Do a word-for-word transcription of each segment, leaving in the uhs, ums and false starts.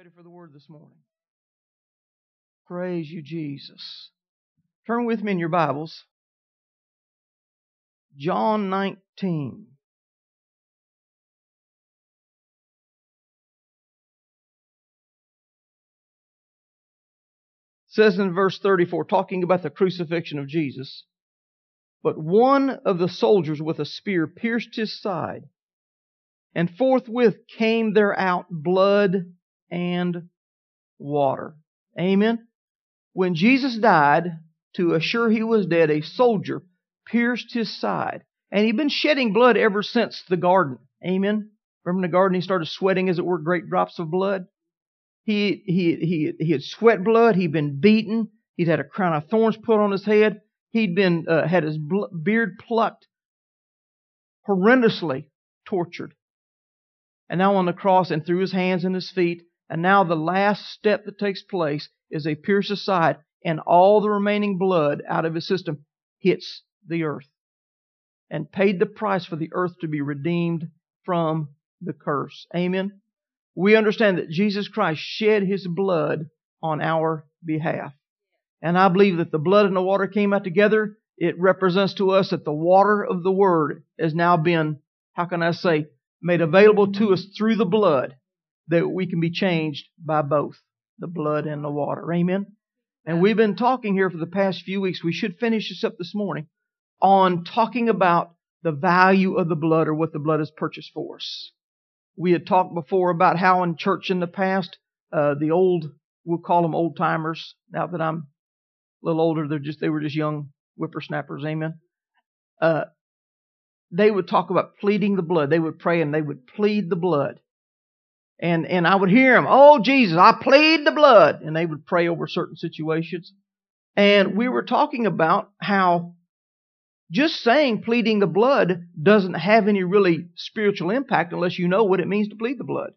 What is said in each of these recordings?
ready for the word this morning? Praise you, Jesus. Turn with me in your Bibles. John nineteen. It says in verse thirty-four, talking about the crucifixion of Jesus, "But one of the soldiers with a spear pierced his side, and forthwith came there out blood and water." Amen. When Jesus died, to assure he was dead, a soldier pierced his side. And he'd been shedding blood ever since the garden. Amen. Remember in the garden he started sweating, as it were, great drops of blood? He, he, he, he had sweat blood. He'd been beaten. He'd had a crown of thorns put on his head. He'd been, uh, had his bl- beard plucked. Horrendously tortured. And now on the cross, and through his hands and his feet. And now the last step that takes place is they pierce his side, and all the remaining blood out of his system hits the earth, and paid the price for the earth to be redeemed from the curse. Amen. We understand that Jesus Christ shed His blood on our behalf. And I believe that the blood and the water came out together. It represents to us that the water of the Word has now been, how can I say, made available to us through the blood, that we can be changed by both the blood and the water. Amen. And we've been talking here for the past few weeks. We should finish this up this morning on talking about the value of the blood, or what the blood has purchased for us. We had talked before about how in church in the past, uh, the old, we'll call them old timers. Now that I'm a little older, they're just, they were just young whippersnappers. Amen. Uh, they would talk about pleading the blood. They would pray and they would plead the blood. And, and I would hear them, "Oh, Jesus, I plead the blood." And they would pray over certain situations. And we were talking about how just saying pleading the blood doesn't have any really spiritual impact unless you know what it means to plead the blood.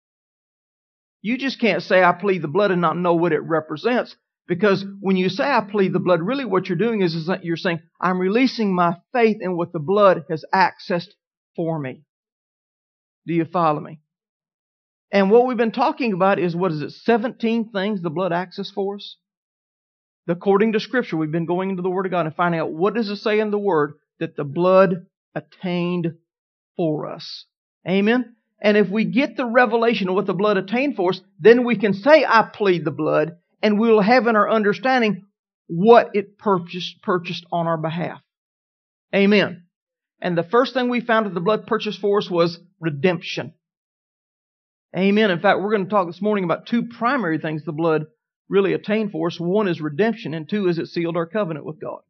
You just can't say, "I plead the blood," and not know what it represents. Because when you say, "I plead the blood," really what you're doing is, is that you're saying, I'm releasing my faith in what the blood has accessed for me. Do you follow me? And what we've been talking about is, what is it, seventeen things the blood accessed for us? According to Scripture, we've been going into the Word of God and finding out what does it say in the Word that the blood attained for us. Amen? And if we get the revelation of what the blood attained for us, then we can say, "I plead the blood," and we will have in our understanding what it purchased, purchased on our behalf. Amen. And the first thing we found that the blood purchased for us was redemption. Amen. In fact, we're going to talk this morning about two primary things the blood really attained for us. One is redemption, and two is it sealed our covenant with God.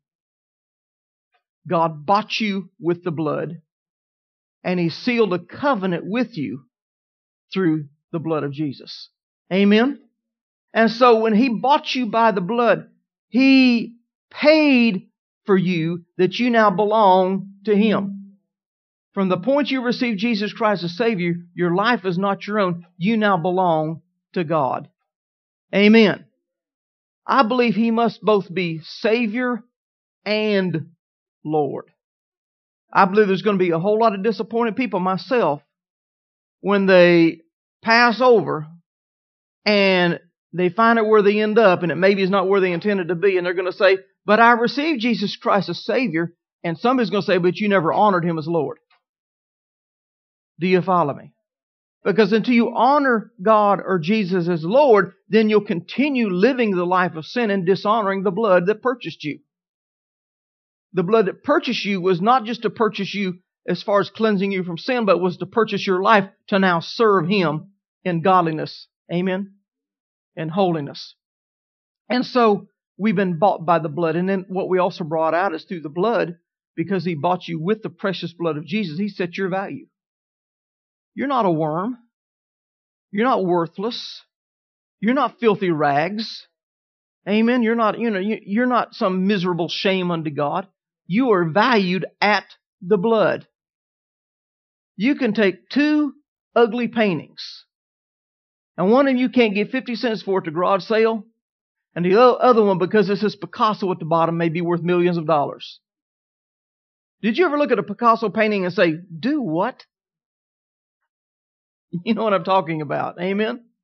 God bought you with the blood, and He sealed a covenant with you through the blood of Jesus. Amen. And so when He bought you by the blood, He paid for you that you now belong to Him. From the point you received Jesus Christ as Savior, your life is not your own. You now belong to God. Amen. I believe He must both be Savior and Lord. I believe there's going to be a whole lot of disappointed people, myself, when they pass over and they find out where they end up, and it maybe is not where they intended to be, and they're going to say, "But I received Jesus Christ as Savior," and somebody's going to say, "But you never honored Him as Lord." Do you follow me? Because until you honor God or Jesus as Lord, then you'll continue living the life of sin and dishonoring the blood that purchased you. The blood that purchased you was not just to purchase you as far as cleansing you from sin, but was to purchase your life to now serve Him in godliness. Amen? And holiness. And so we've been bought by the blood. And then what we also brought out is through the blood, because He bought you with the precious blood of Jesus, He set your value. You're not a worm. You're not worthless. You're not filthy rags. Amen. You're not, you know, you're not some miserable shame unto God. You are valued at the blood. You can take two ugly paintings, and one of them you can't get fifty cents for at the garage sale, and the other one, because it says Picasso at the bottom, may be worth millions of dollars. Did you ever look at a Picasso painting and say, "Do what?" You know what I'm talking about. Amen?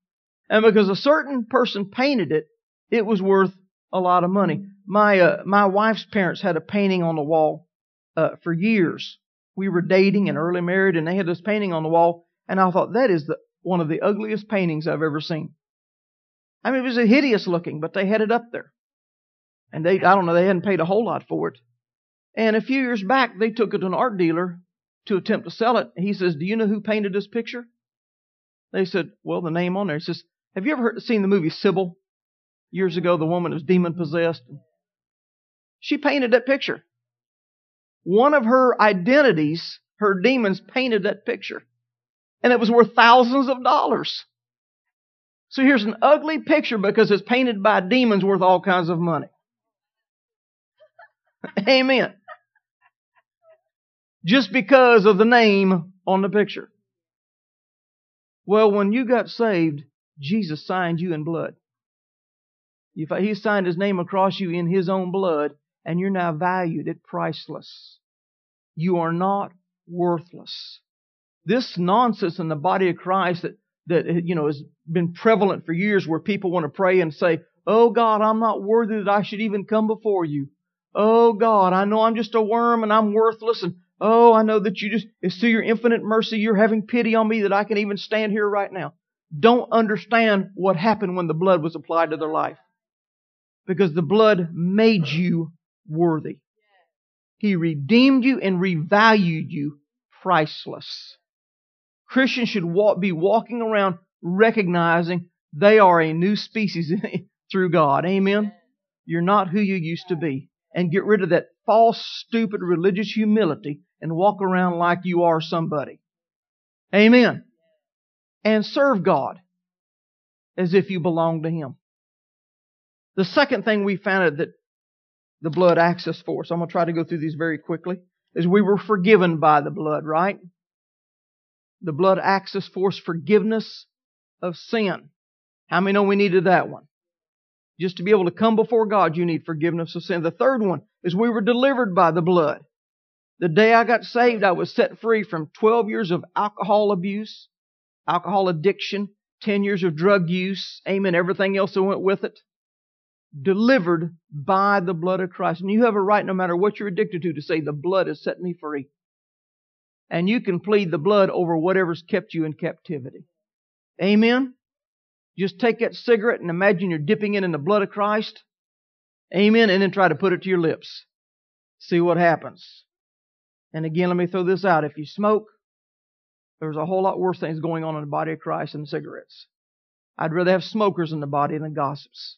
And because a certain person painted it, it was worth a lot of money. My uh, my wife's parents had a painting on the wall uh, for years. We were dating and early married, and they had this painting on the wall, and I thought, that is the one of the ugliest paintings I've ever seen. I mean, it was hideous looking, but they had it up there. And they, I don't know, they hadn't paid a whole lot for it. And a few years back, they took it to an art dealer to attempt to sell it. He says, do you know who painted this picture? They said, well, the name on there. He says, have you ever heard, seen the movie Sybil? Years ago, the woman was demon-possessed. She painted that picture. One of her identities, her demons, painted that picture. And it was worth thousands of dollars. So here's an ugly picture because it's painted by demons worth all kinds of money. Amen. Just because of the name on the picture. Well, when you got saved, Jesus signed you in blood. He signed His name across you in His own blood, and you're now valued at priceless. You are not worthless. This nonsense in the body of Christ that, that you know has been prevalent for years, where people want to pray and say, oh God, I'm not worthy that I should even come before you. Oh God, I know I'm just a worm and I'm worthless, and oh, I know that you just, it's through your infinite mercy, you're having pity on me that I can even stand here right now. Don't understand what happened when the blood was applied to their life. Because the blood made you worthy. He redeemed you and revalued you priceless. Christians should walk, be walking around recognizing they are a new species through God. Amen? You're not who you used to be. And get rid of that false, stupid religious humility and walk around like you are somebody. Amen. And serve God as if you belong to Him. The second thing we found that the blood acts us for, so I'm going to try to go through these very quickly, is we were forgiven by the blood, right? The blood acts us for forgiveness of sin. How many know we needed that one? Just to be able to come before God, you need forgiveness of sin. The third one is we were delivered by the blood. The day I got saved, I was set free from twelve years of alcohol abuse, alcohol addiction, ten years of drug use, amen, everything else that went with it. Delivered by the blood of Christ. And you have a right, no matter what you're addicted to, to say, the blood has set me free. And you can plead the blood over whatever's kept you in captivity. Amen? Just take that cigarette and imagine you're dipping it in the blood of Christ. Amen? And then try to put it to your lips. See what happens. And again, let me throw this out. If you smoke, there's a whole lot worse things going on in the body of Christ than cigarettes. I'd rather have smokers in the body than gossips.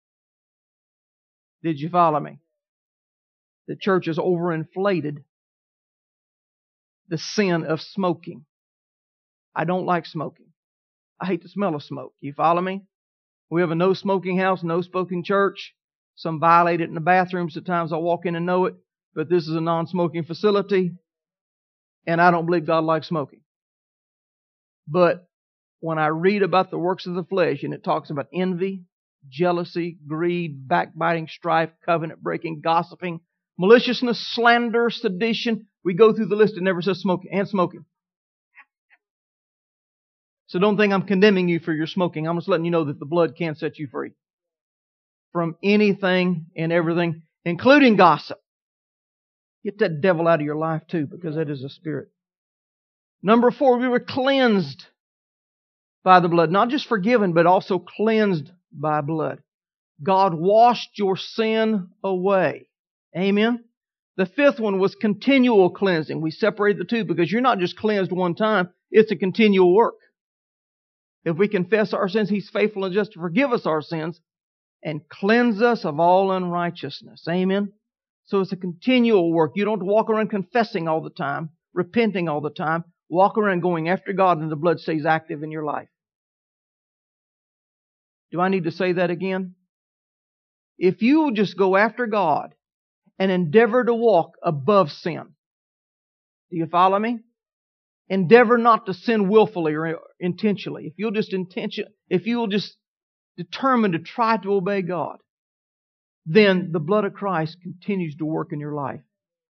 Did you follow me? The church has overinflated the sin of smoking. I don't like smoking. I hate the smell of smoke. You follow me? We have a no smoking house, no smoking church. Some violate it in the bathrooms. At times I walk in and know it. But this is a non-smoking facility. And I don't believe God likes smoking. But when I read about the works of the flesh, and it talks about envy, jealousy, greed, backbiting, strife, covenant breaking, gossiping, maliciousness, slander, sedition. We go through the list. It never says smoking and smoking. So don't think I'm condemning you for your smoking. I'm just letting you know that the blood can set you free from anything and everything, including gossip. Get that devil out of your life too, because that is a spirit. Number four, we were cleansed by the blood. Not just forgiven, but also cleansed by blood. God washed your sin away. Amen? The fifth one was continual cleansing. We separated the two because you're not just cleansed one time. It's a continual work. If we confess our sins, He's faithful and just to forgive us our sins and cleanse us of all unrighteousness. Amen? So it's a continual work. You don't walk around confessing all the time, repenting all the time. Walk around going after God and the blood stays active in your life. Do I need to say that again? If you will just go after God and endeavor to walk above sin. Do you follow me? Endeavor not to sin willfully or intentionally. If you'll just intention, if you will just determine to try to obey God, then the blood of Christ continues to work in your life.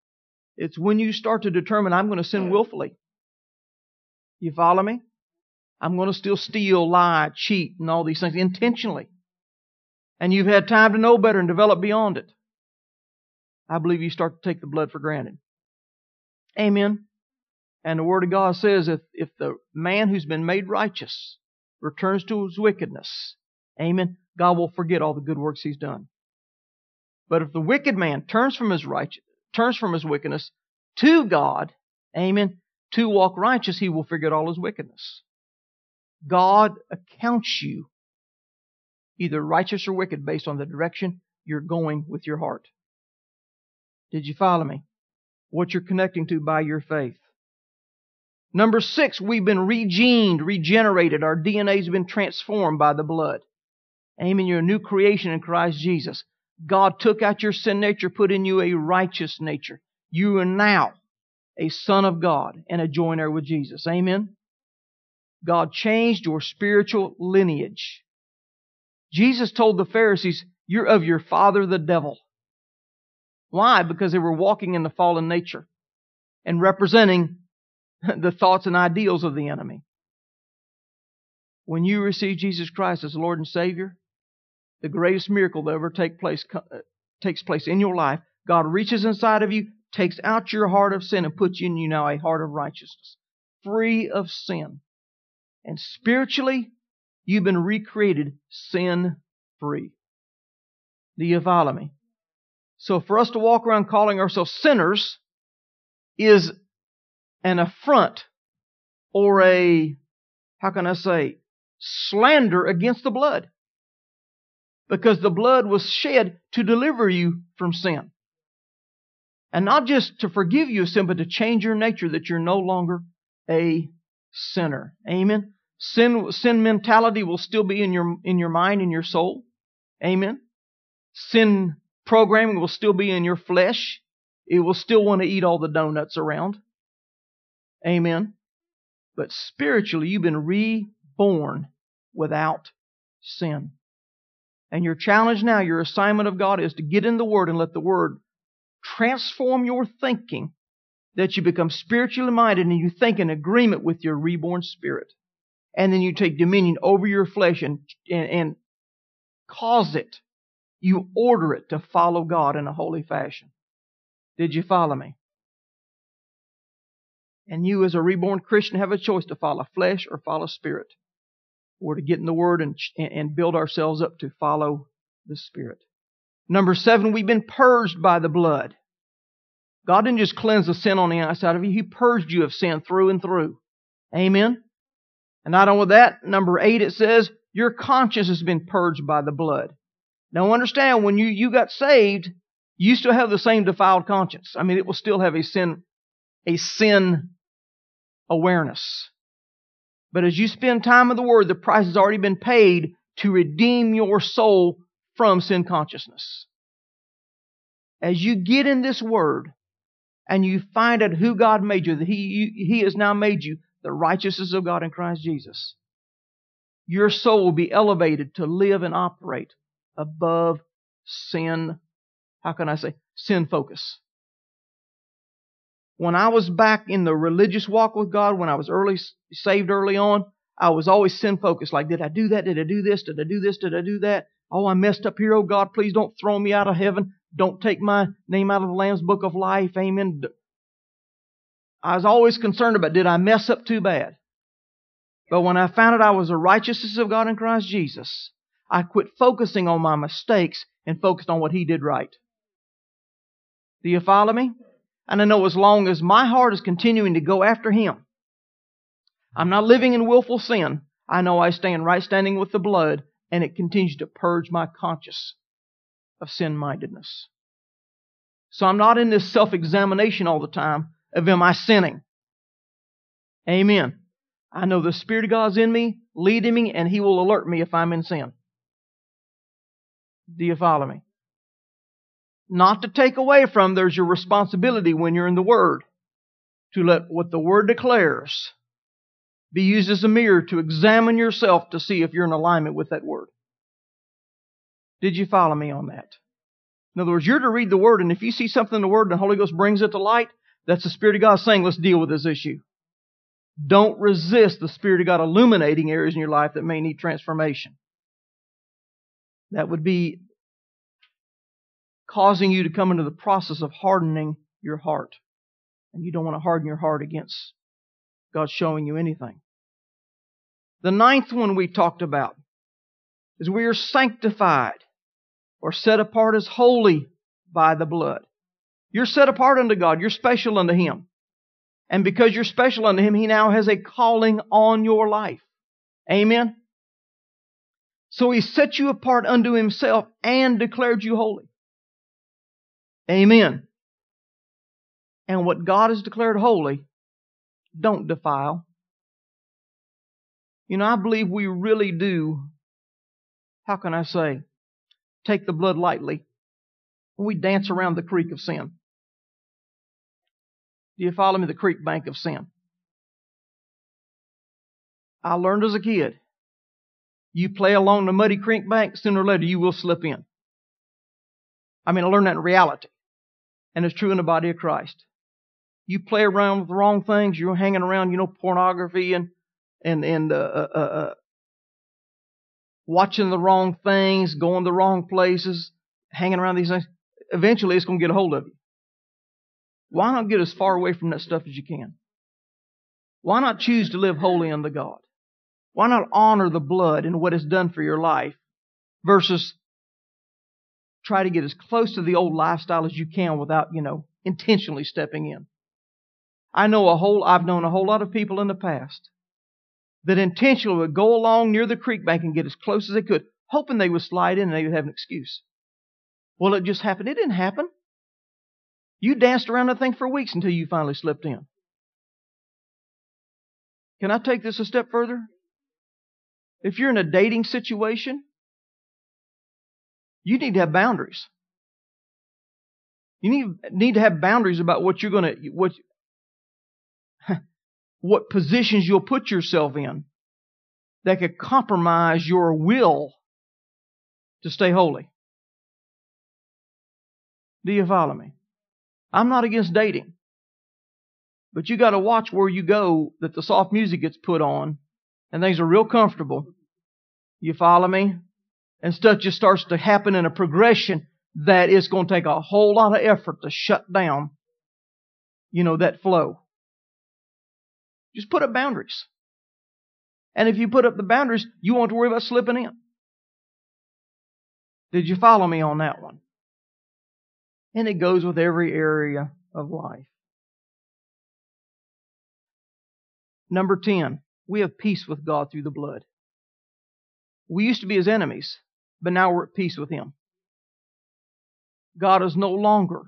It's when you start to determine, I'm going to sin willfully. You follow me? I'm going to still steal, lie, cheat, and all these things intentionally. And you've had time to know better and develop beyond it. I believe you start to take the blood for granted. Amen. And the Word of God says if, if the man who's been made righteous returns to his wickedness, amen, God will forget all the good works he's done. But if the wicked man turns from his righteous, turns from his wickedness to God, amen, to walk righteous, he will forget all his wickedness. God accounts you either righteous or wicked based on the direction you're going with your heart. Did you follow me? What you're connecting to by your faith. Number six, we've been regened, regenerated. Our D N A has been transformed by the blood. Amen. You're a new creation in Christ Jesus. God took out your sin nature, put in you a righteous nature. You are now a son of God and a joint heir with Jesus. Amen. God changed your spiritual lineage. Jesus told the Pharisees, you're of your father the devil. Why? Because they were walking in the fallen nature and representing the thoughts and ideals of the enemy. When you receive Jesus Christ as Lord and Savior, the greatest miracle that ever take place, uh, takes place in your life, God reaches inside of you, takes out your heart of sin and puts in you now a heart of righteousness, free of sin. And spiritually, you've been recreated sin-free. Do you follow me? So for us to walk around calling ourselves sinners is an affront or a, how can I say, slander against the blood. Because the blood was shed to deliver you from sin. And not just to forgive you of sin, but to change your nature that you're no longer a sinner. Amen. Sin, sin mentality will still be in your, in your mind and your soul. Amen. Sin programming will still be in your flesh. It will still want to eat all the donuts around. Amen. But spiritually, you've been reborn without sin. And your challenge now, your assignment of God is to get in the Word and let the Word transform your thinking, that you become spiritually minded and you think in agreement with your reborn spirit. And then you take dominion over your flesh and, and, and cause it, you order it to follow God in a holy fashion. Did you follow me? And you as a reborn Christian have a choice to follow flesh or follow spirit. Or to get in the Word and, and build ourselves up to follow the Spirit. Number seven, we've been purged by the blood. God didn't just cleanse the sin on the outside of you. He purged you of sin through and through. Amen? And not only that, number eight, it says, your conscience has been purged by the blood. Now understand, when you, you got saved, you still have the same defiled conscience. I mean, it will still have a sin, a sin awareness. But as you spend time in the Word, the price has already been paid to redeem your soul from sin consciousness. As you get in this Word and you find out who God made you, that He, you, He has now made you the righteousness of God in Christ Jesus, your soul will be elevated to live and operate above sin, how can I say, sin focus. When I was back in the religious walk with God, when I was early saved early on, I was always sin focused. Like, did I do that? Did I do this? Did I do this? Did I do that? Oh, I messed up here. Oh, God, please don't throw me out of heaven. Don't take my name out of the Lamb's Book of Life. Amen. I was always concerned about, did I mess up too bad? But when I found out I was the righteousness of God in Christ Jesus, I quit focusing on my mistakes and focused on what He did right. Do you follow me? And I know as long as my heart is continuing to go after Him, I'm not living in willful sin. I know I stay in right standing with the blood, and it continues to purge my conscience of sin-mindedness. So I'm not in this self-examination all the time of, am I sinning? Amen. I know the Spirit of God's in me, leading me, and He will alert me if I'm in sin. Do you follow me? Not to take away from, there's your responsibility when you're in the Word, to let what the Word declares be used as a mirror to examine yourself to see if you're in alignment with that Word. Did you follow me on that? In other words, you're to read the Word, and if you see something in the Word and the Holy Ghost brings it to light, that's the Spirit of God saying, let's deal with this issue. Don't resist the Spirit of God illuminating areas in your life that may need transformation. That would be causing you to come into the process of hardening your heart. And you don't want to harden your heart against God showing you anything. The ninth one we talked about is we are sanctified or set apart as holy by the blood. You're set apart unto God. You're special unto Him. And because you're special unto Him, He now has a calling on your life. Amen? So He set you apart unto Himself and declared you holy. Amen. And what God has declared holy, don't defile. You know, I believe we really do, how can I say, take the blood lightly when we dance around the creek of sin. Do you follow me? The creek bank of sin. I learned as a kid, you play along the muddy creek bank, sooner or later you will slip in. I mean, I learned that in reality. And it's true in the body of Christ. You play around with the wrong things, you're hanging around, you know, pornography and and and uh, uh, uh, watching the wrong things, going the wrong places, hanging around these things. Eventually, it's going to get a hold of you. Why not get as far away from that stuff as you can? Why not choose to live holy unto God? Why not honor the blood and what it's done for your life versus try to get as close to the old lifestyle as you can without, you know, intentionally stepping in? I know a whole, I've known a whole lot of people in the past that intentionally would go along near the creek bank and get as close as they could, hoping they would slide in and they would have an excuse. Well, it just happened. It didn't happen. You danced around that thing for weeks until you finally slipped in. Can I take this a step further? If you're in a dating situation, you need to have boundaries. You need, need to have boundaries about what you're going to, what, what positions you'll put yourself in that could compromise your will to stay holy. Do you follow me? I'm not against dating. But you got to watch where you go that the soft music gets put on and things are real comfortable. You follow me? And stuff just starts to happen in a progression that it's going to take a whole lot of effort to shut down, you know, that flow. Just put up boundaries. And if you put up the boundaries, you won't have to worry about slipping in. Did you follow me on that one? And it goes with every area of life. Number ten, we have peace with God through the blood. We used to be His enemies, but now we're at peace with Him. God is no longer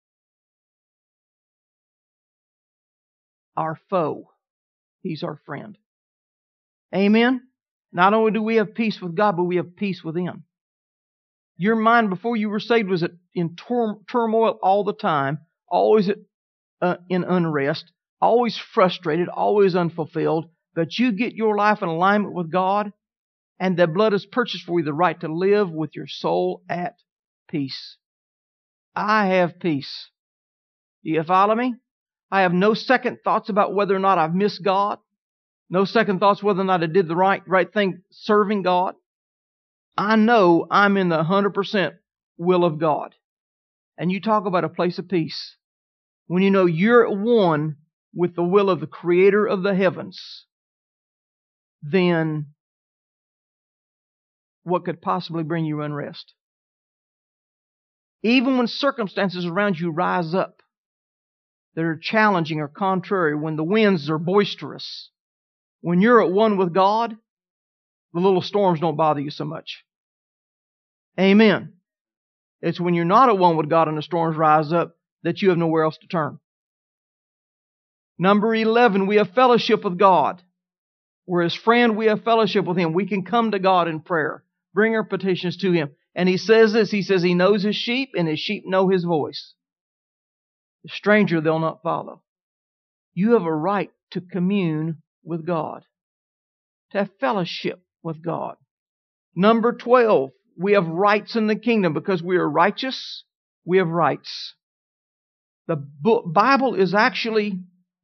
our foe. He's our friend. Amen? Not only do we have peace with God, but we have peace with Him. Your mind before you were saved was in turmoil all the time, always uh, in unrest, always frustrated, always unfulfilled. But you get your life in alignment with God, and the blood has purchased for you the right to live with your soul at peace. I have peace. Do you follow me? I have no second thoughts about whether or not I've missed God. No second thoughts whether or not I did the right, right thing serving God. I know I'm in the one hundred percent will of God. And you talk about a place of peace. When you know you're at one with the will of the Creator of the heavens, then what could possibly bring you unrest? Even when circumstances around you rise up that are challenging or contrary, when the winds are boisterous, when you're at one with God, the little storms don't bother you so much. Amen. It's when you're not at one with God and the storms rise up that you have nowhere else to turn. Number eleven, we have fellowship with God. We're His friend, we have fellowship with Him. We can come to God in prayer, bring our petitions to Him. And He says this, He says He knows His sheep and His sheep know His voice. The stranger they'll not follow. You have a right to commune with God, to have fellowship with God. Number twelve, we have rights in the kingdom because we are righteous. We have rights. The Bible is actually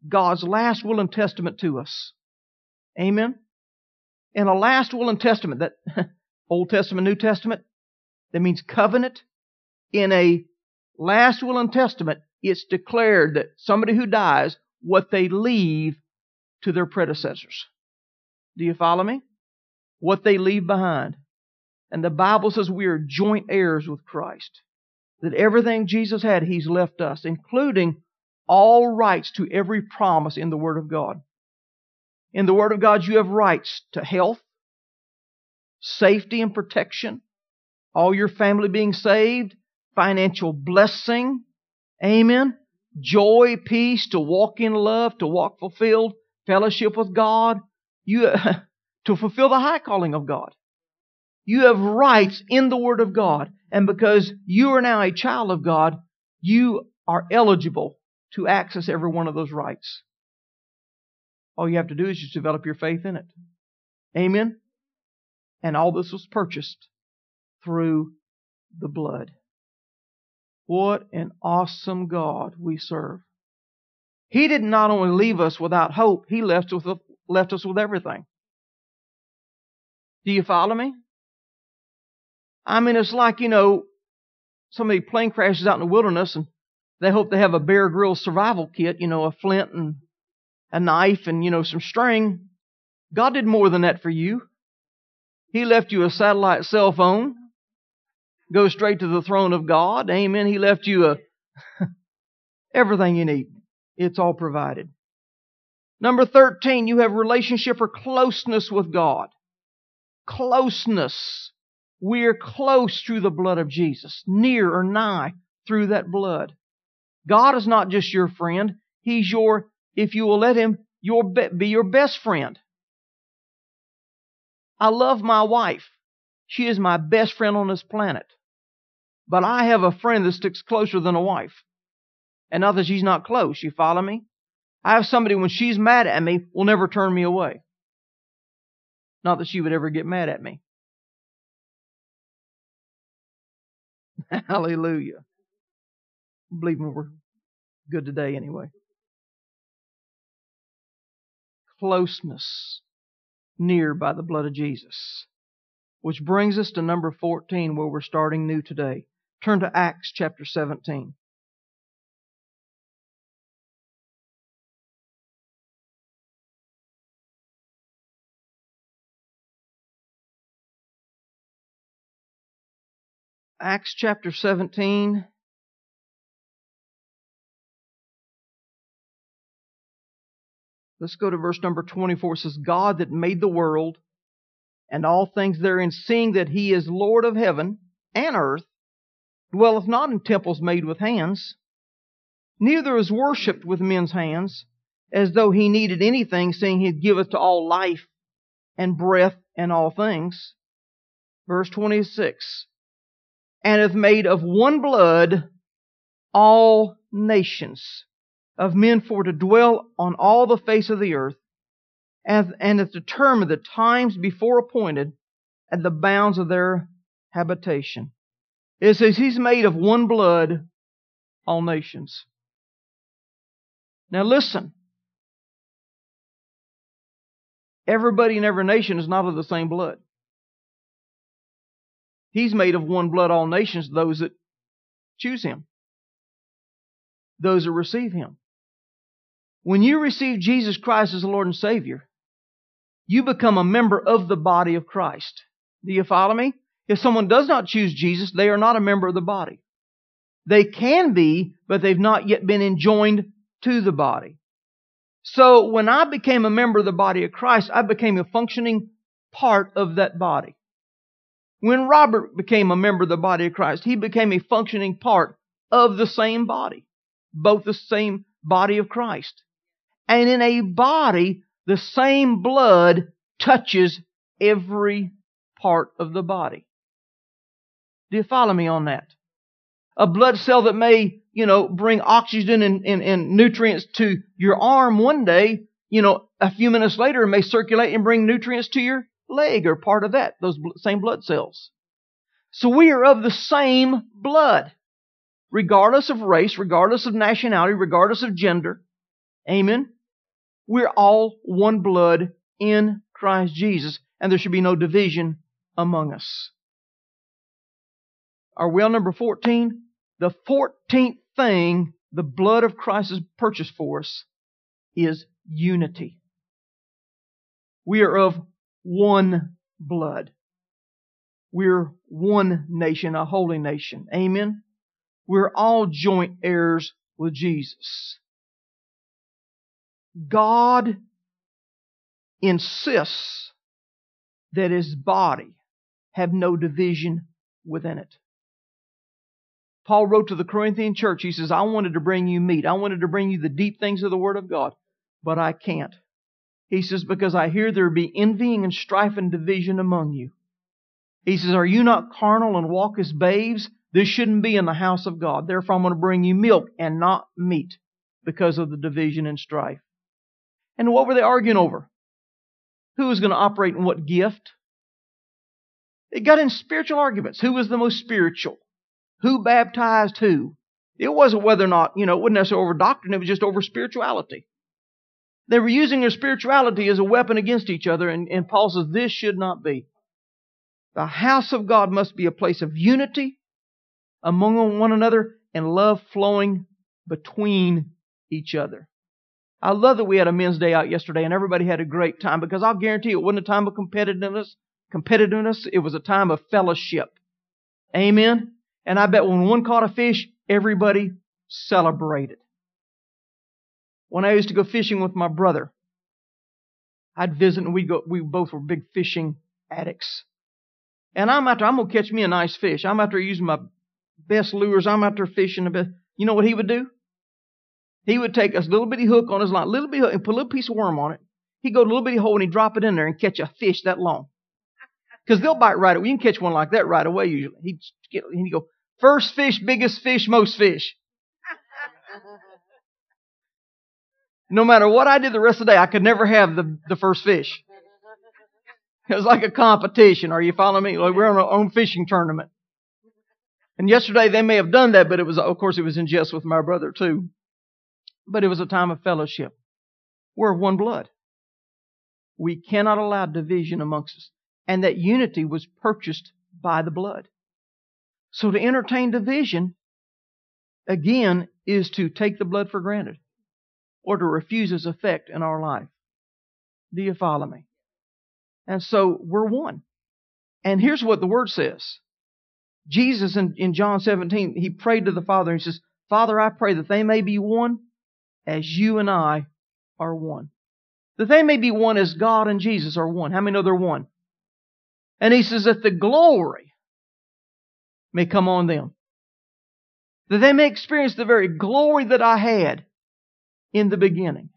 God's last will and testament to us. Amen? In a last will and testament, that Old Testament, New Testament, that means covenant. In a last will and testament, it's declared that somebody who dies, what they leave to their predecessors. Do you follow me? What they leave behind. And the Bible says we are joint heirs with Christ. That everything Jesus had, He's left us, including all rights to every promise in the Word of God. In the Word of God, you have rights to health, safety and protection, all your family being saved, financial blessing, amen, joy, peace, to walk in love, to walk fulfilled, fellowship with God, you to fulfill the high calling of God. You have rights in the Word of God, and because you are now a child of God, you are eligible to access every one of those rights. All you have to do is just develop your faith in it. Amen? And all this was purchased through the blood. What an awesome God we serve. He did not only leave us without hope, He left us with, left us with everything. Do you follow me? I mean, it's like, you know, somebody plane crashes out in the wilderness and they hope they have a Bear Grylls survival kit, you know, a flint and a knife and, you know, some string. God did more than that for you. He left you a satellite cell phone. Go straight to the throne of God. Amen. He left you a everything you need. It's all provided. Number thirteen, you have relationship or closeness with God. Closeness. We're close through the blood of Jesus. Near or nigh through that blood. God is not just your friend. He's your, if you will let Him, your be your best friend. I love my wife. She is my best friend on this planet. But I have a friend that sticks closer than a wife. And not that she's not close. You follow me? I have somebody, when she's mad at me, will never turn me away. Not that she would ever get mad at me. Hallelujah. I believe we're good today anyway. Closeness. Near by the blood of Jesus. Which brings us to number fourteen, where we're starting new today. Turn to Acts chapter seventeen. Acts chapter seventeen. Let's go to verse number twenty-four. It says, God that made the world and all things therein, seeing that He is Lord of heaven and earth, dwelleth not in temples made with hands, neither is worshipped with men's hands, as though He needed anything, seeing He giveth to all life and breath and all things. Verse twenty-six, and hath made of one blood all nations of men for to dwell on all the face of the earth, and, and hath determined the times before appointed and the bounds of their habitation. It says He's made of one blood all nations. Now listen. Everybody in every nation is not of the same blood. He's made of one blood all nations, those that choose Him. Those that receive Him. When you receive Jesus Christ as the Lord and Savior, you become a member of the body of Christ. Do you follow me? If someone does not choose Jesus, they are not a member of the body. They can be, but they've not yet been enjoined to the body. So when I became a member of the body of Christ, I became a functioning part of that body. When Robert became a member of the body of Christ, he became a functioning part of the same body. Both the same body of Christ. And in a body, the same blood touches every part of the body. Do you follow me on that? A blood cell that may, you know, bring oxygen and, and, and nutrients to your arm one day, you know, a few minutes later may circulate and bring nutrients to your leg or part of that, those same blood cells. So we are of the same blood, regardless of race, regardless of nationality, regardless of gender. Amen. We're all one blood in Christ Jesus, and there should be no division among us. Are we on number fourteen? The fourteenth thing the blood of Christ has purchased for us is unity. We are of one blood. We're one nation, a holy nation. Amen? We're all joint heirs with Jesus. God insists that His body have no division within it. Paul wrote to the Corinthian church, he says, I wanted to bring you meat. I wanted to bring you the deep things of the Word of God, but I can't. He says, because I hear there be envying and strife and division among you. He says, are you not carnal and walk as babes? This shouldn't be in the house of God. Therefore, I'm going to bring you milk and not meat because of the division and strife. And what were they arguing over? Who was going to operate in what gift? It got in spiritual arguments. Who was the most spiritual? Who baptized who? It wasn't whether or not, you know, it wasn't necessarily over doctrine. It was just over spirituality. They were using their spirituality as a weapon against each other. And, and Paul says this should not be. The house of God must be a place of unity among one another and love flowing between each other. I love that we had a men's day out yesterday and everybody had a great time, because I'll guarantee you it wasn't a time of competitiveness. Competitiveness. It was a time of fellowship. Amen. And I bet when one caught a fish, everybody celebrated. When I used to go fishing with my brother, I'd visit and we'd go, we both were big fishing addicts. And I'm out there, I'm going to catch me a nice fish. I'm out there using my best lures. I'm out there fishing the best. You know what he would do? He would take a little bitty hook on his line, little bitty hook, and put a little piece of worm on it. He'd go to a little bitty hole and he'd drop it in there and catch a fish that long. Because they'll bite right away. You can catch one like that right away usually. He'd, get, he'd go, first fish, biggest fish, most fish. No matter what I did the rest of the day, I could never have the, the first fish. It was like a competition. Are you following me? Like we're on our own fishing tournament. And yesterday they may have done that, but it was, of course, it was in jest with my brother too. But it was a time of fellowship. We're of one blood. We cannot allow division amongst us. And that unity was purchased by the blood. So to entertain division, again, is to take the blood for granted, or to refuse its effect in our life. Do you follow me? And so we're one. And here's what the Word says. Jesus in, in John seventeen, He prayed to the Father and He says, Father, I pray that they may be one as you and I are one. That they may be one as God and Jesus are one. How many know they're one? And He says that the glory may come on them. That they may experience the very glory that I had in the beginning.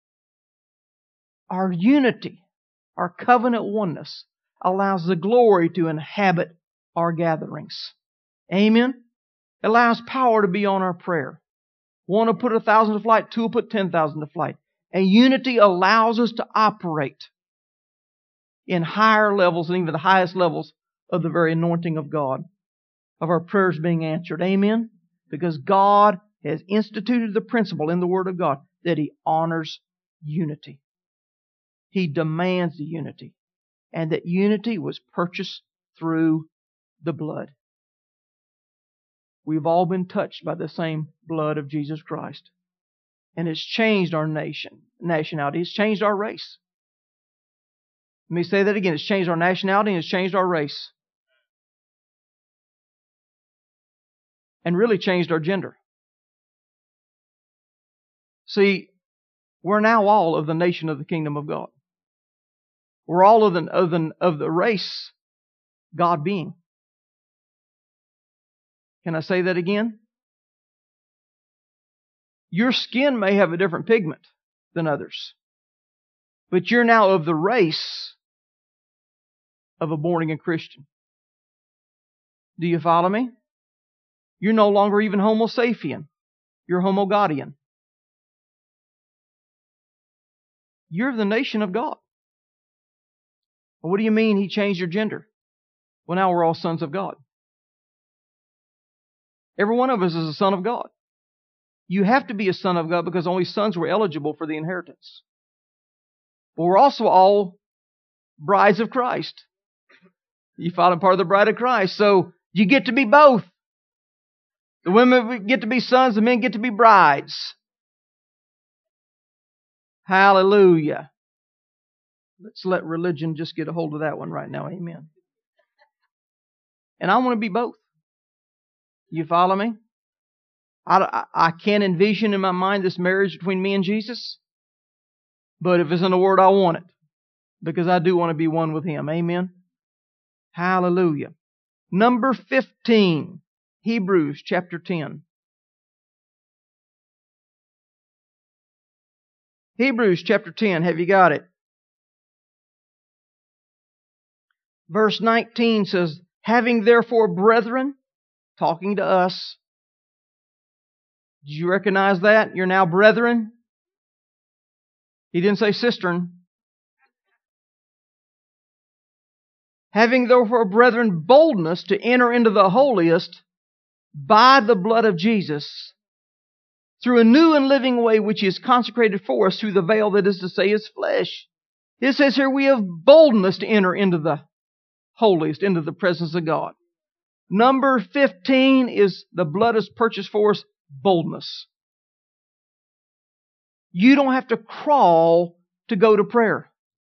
Our unity, our covenant oneness, allows the glory to inhabit our gatherings. Amen? It allows power to be on our prayer. One will put a thousand to flight, two will put ten thousand to flight. And unity allows us to operate in higher levels and even the highest levels of the very anointing of God, of our prayers being answered. Amen? Because God has instituted the principle in the Word of God that He honors unity. He demands the unity. And that unity was purchased through the blood. We've all been touched by the same blood of Jesus Christ. And it's changed our nation, nationality. It's changed our race. Let me say that again. It's changed our nationality and it's changed our race. And really changed our gender. See, we're now all of the nation of the kingdom of God. We're all of the, of the, of the race, God being. Can I say that again? Your skin may have a different pigment than others. But you're now of the race of a born-again Christian. Do you follow me? You're no longer even Homo sapien. You're Homo Gaudian. You're the nation of God. Well, what do you mean He changed your gender? Well, now we're all sons of God. Every one of us is a son of God. You have to be a son of God because only sons were eligible for the inheritance. But we're also all brides of Christ. You follow part of the bride of Christ. So you get to be both. The women get to be sons, the men get to be brides. Hallelujah. Let's let religion just get a hold of that one right now. Amen. And I want to be both. You follow me? I, I can't envision in my mind this marriage between me and Jesus. But if it's in the Word, I want it. Because I do want to be one with Him. Amen. Hallelujah. Number fifteen. Hebrews chapter ten. Hebrews chapter ten. Have you got it? Verse nineteen says, having therefore, brethren, talking to us. Did you recognize that? You're now brethren. He didn't say cistern. Having therefore, brethren, boldness to enter into the holiest by the blood of Jesus, through a new and living way which is consecrated for us through the veil, that is to say, His flesh. It says here we have boldness to enter into the holiest, into the presence of God. Number fifteen is the blood has purchased for us boldness. You don't have to crawl to go to prayer.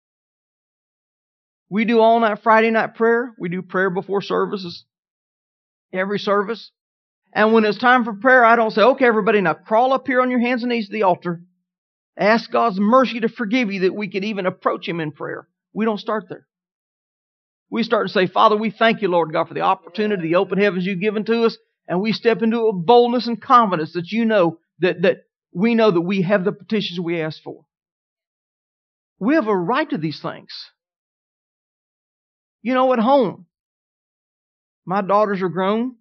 We do all night Friday night prayer. We do prayer before services. Every service. And when it's time for prayer, I don't say, okay, everybody, now crawl up here on your hands and knees to the altar. Ask God's mercy to forgive you that we could even approach Him in prayer. We don't start there. We start to say, Father, we thank you, Lord God, for the opportunity, the open heavens you've given to us. And we step into a boldness and confidence that you know, that, that we know that we have the petitions we ask for. We have a right to these things. You know, at home, my daughters are grown.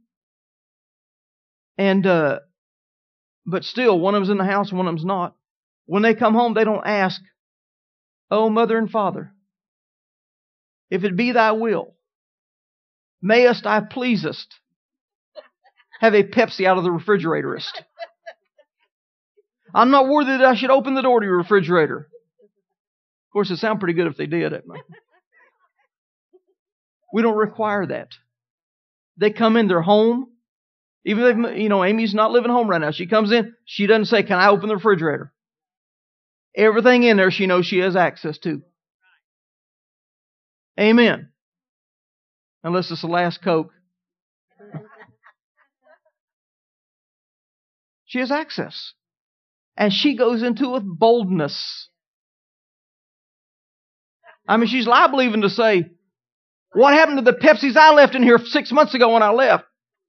And, uh, but still, one of them's in the house and one of them's not. When they come home, they don't ask, oh, mother and father, if it be thy will, mayest I pleasest have a Pepsi out of the refrigeratorist. I'm not worthy that I should open the door to your refrigerator. Of course, it sounds pretty good if they did it. We don't require that. They come in, they're home. Even if, you know, Amy's not living home right now. She comes in, she doesn't say, can I open the refrigerator? Everything in there she knows she has access to. Amen. Unless it's the last Coke. She has access. And she goes into it with boldness. I mean, she's liable even to say, what happened to the Pepsis I left in here six months ago when I left?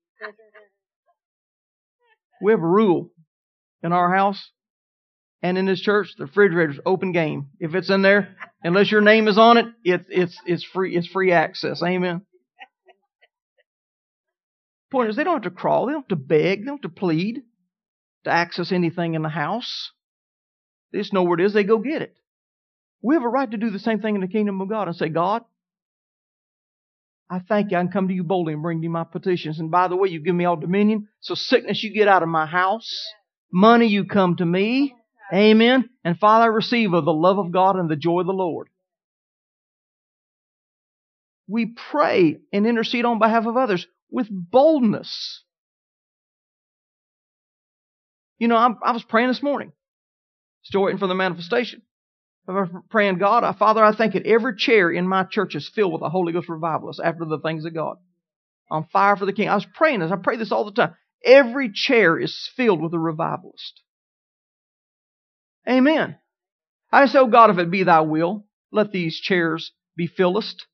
We have a rule in our house and in this church, the refrigerator's open game. If it's in there, unless your name is on it, it's it's it's free it's free access. Amen. Point is, they don't have to crawl, they don't have to beg, they don't have to plead to access anything in the house. They just know where it is, they go get it. We have a right to do the same thing in the kingdom of God and say, God, I thank you. I can come to you boldly and bring you my petitions. And by the way, you give me all dominion. So sickness, you get out of my house. Money, you come to me. Amen. And Father, I receive of the love of God and the joy of the Lord. We pray and intercede on behalf of others with boldness. You know, I'm, I was praying this morning. Still waiting for the manifestation. I was praying, God, I, Father, I think that every chair in my church is filled with a Holy Ghost revivalist after the things of God. On fire for the King. I was praying this. I pray this all the time. Every chair is filled with a revivalist. Amen. I say, oh God, if it be thy will, let these chairs be fillest.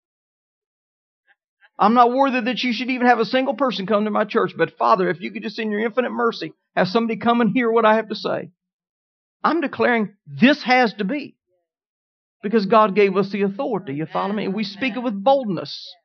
I'm not worthy that you should even have a single person come to my church. But Father, if you could just in your infinite mercy have somebody come and hear what I have to say. I'm declaring this has to be. Because God gave us the authority. You follow me? And we speak it with boldness.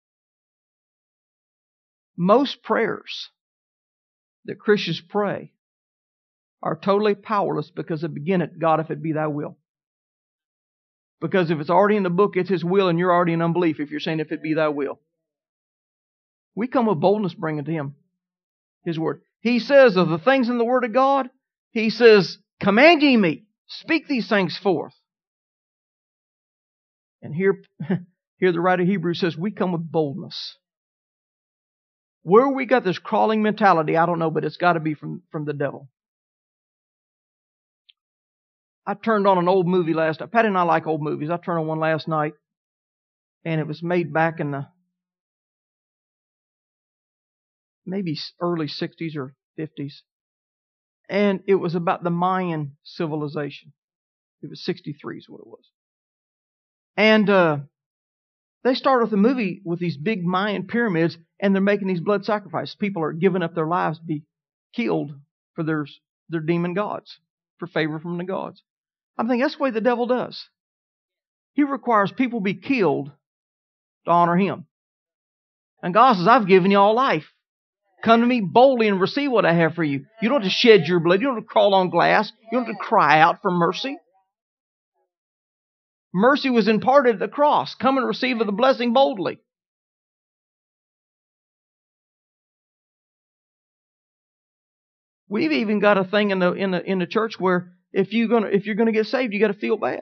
Most prayers that Christians pray are totally powerless because they begin at, God, if it be thy will. Because if it's already in the book, it's His will, and you're already in unbelief if you're saying, if it be thy will. We come with boldness bringing to Him His word. He says of the things in the Word of God, He says, command ye me, speak these things forth. And here, here the writer of Hebrews says, we come with boldness. Where we got this crawling mentality, I don't know, but it's got to be from, from the devil. I turned on an old movie last night. Patty and I like old movies. I turned on one last night, and it was made back in the maybe early sixties or fifties. And it was about the Mayan civilization. It was sixty-three is what it was. And uh, they start with the movie with these big Mayan pyramids, and they're making these blood sacrifices. People are giving up their lives to be killed for their, their demon gods, for favor from the gods. I'm thinking that's the way the devil does. He requires people be killed to honor him. And God says, I've given you all life. Come to me boldly and receive what I have for you. You don't have to shed your blood. You don't have to crawl on glass. You don't have to cry out for mercy. Mercy was imparted at the cross. Come and receive of the blessing boldly. We've even got a thing in the in the in the church where if you're gonna if you're gonna get saved, you got to feel bad.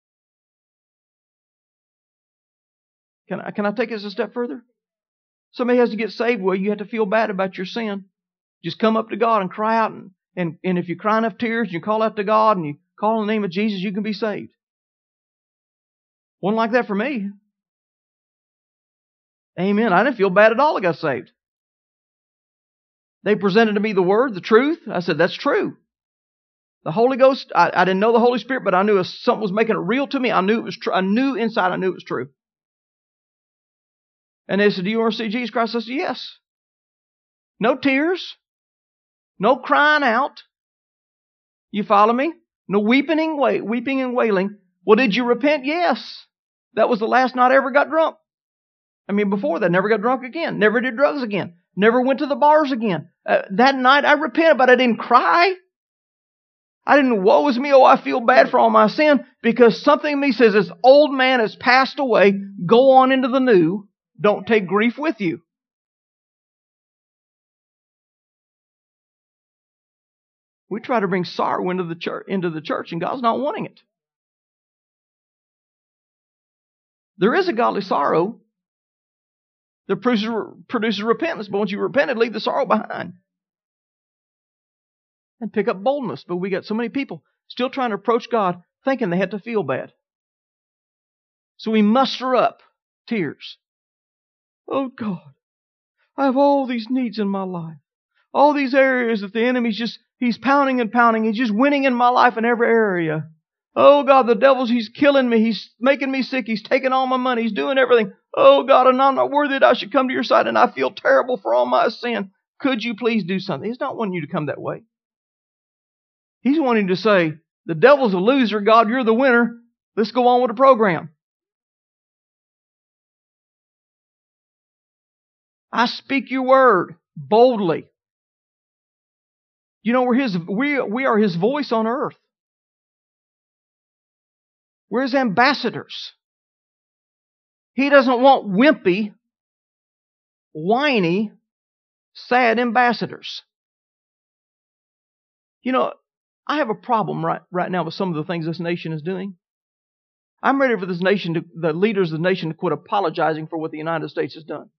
Can I can I take this a step further? Somebody has to get saved. Well, you have to feel bad about your sin. Just come up to God and cry out, and and, and if you cry enough tears, you call out to God and you call on the name of Jesus, you can be saved. Wasn't like that for me. Amen. I didn't feel bad at all. I got saved. They presented to me the Word, the truth. I said, that's true. The Holy Ghost, I, I didn't know the Holy Spirit, but I knew if something was making it real to me. I knew it was true. I knew inside, I knew it was true. And they said, do you want to see Jesus Christ? I said, yes. No tears. No crying out. You follow me? No weeping and, wa- weeping and wailing. Well, did you repent? Yes. That was the last night I ever got drunk. I mean, before that, never got drunk again. Never did drugs again. Never went to the bars again. Uh, that night I repented, but I didn't cry. I didn't, woe is me, oh, I feel bad for all my sin, because something in me says, this old man has passed away. Go on into the new. Don't take grief with you. We try to bring sorrow into the church, into the church, and God's not wanting it. There is a godly sorrow that produces, produces repentance, but once you repented, leave the sorrow behind. And pick up boldness. But we got so many people still trying to approach God thinking they had to feel bad. So we muster up tears. Oh God, I have all these needs in my life. All these areas that the enemy's just, he's pounding and pounding. He's just winning in my life in every area. Oh God, the devil's, he's killing me. He's making me sick. He's taking all my money. He's doing everything. Oh God, and I'm not worthy that I should come to your side, and I feel terrible for all my sin. Could you please do something? He's not wanting you to come that way. He's wanting to say, the devil's a loser. God, you're the winner. Let's go on with the program. I speak your word boldly. You know, we're his, we, we are his voice on earth. We're his ambassadors. He doesn't want wimpy, whiny, sad ambassadors. You know, I have a problem right, right now with some of the things this nation is doing. I'm ready for this nation, to, the leaders of the nation, to quit apologizing for what the United States has done.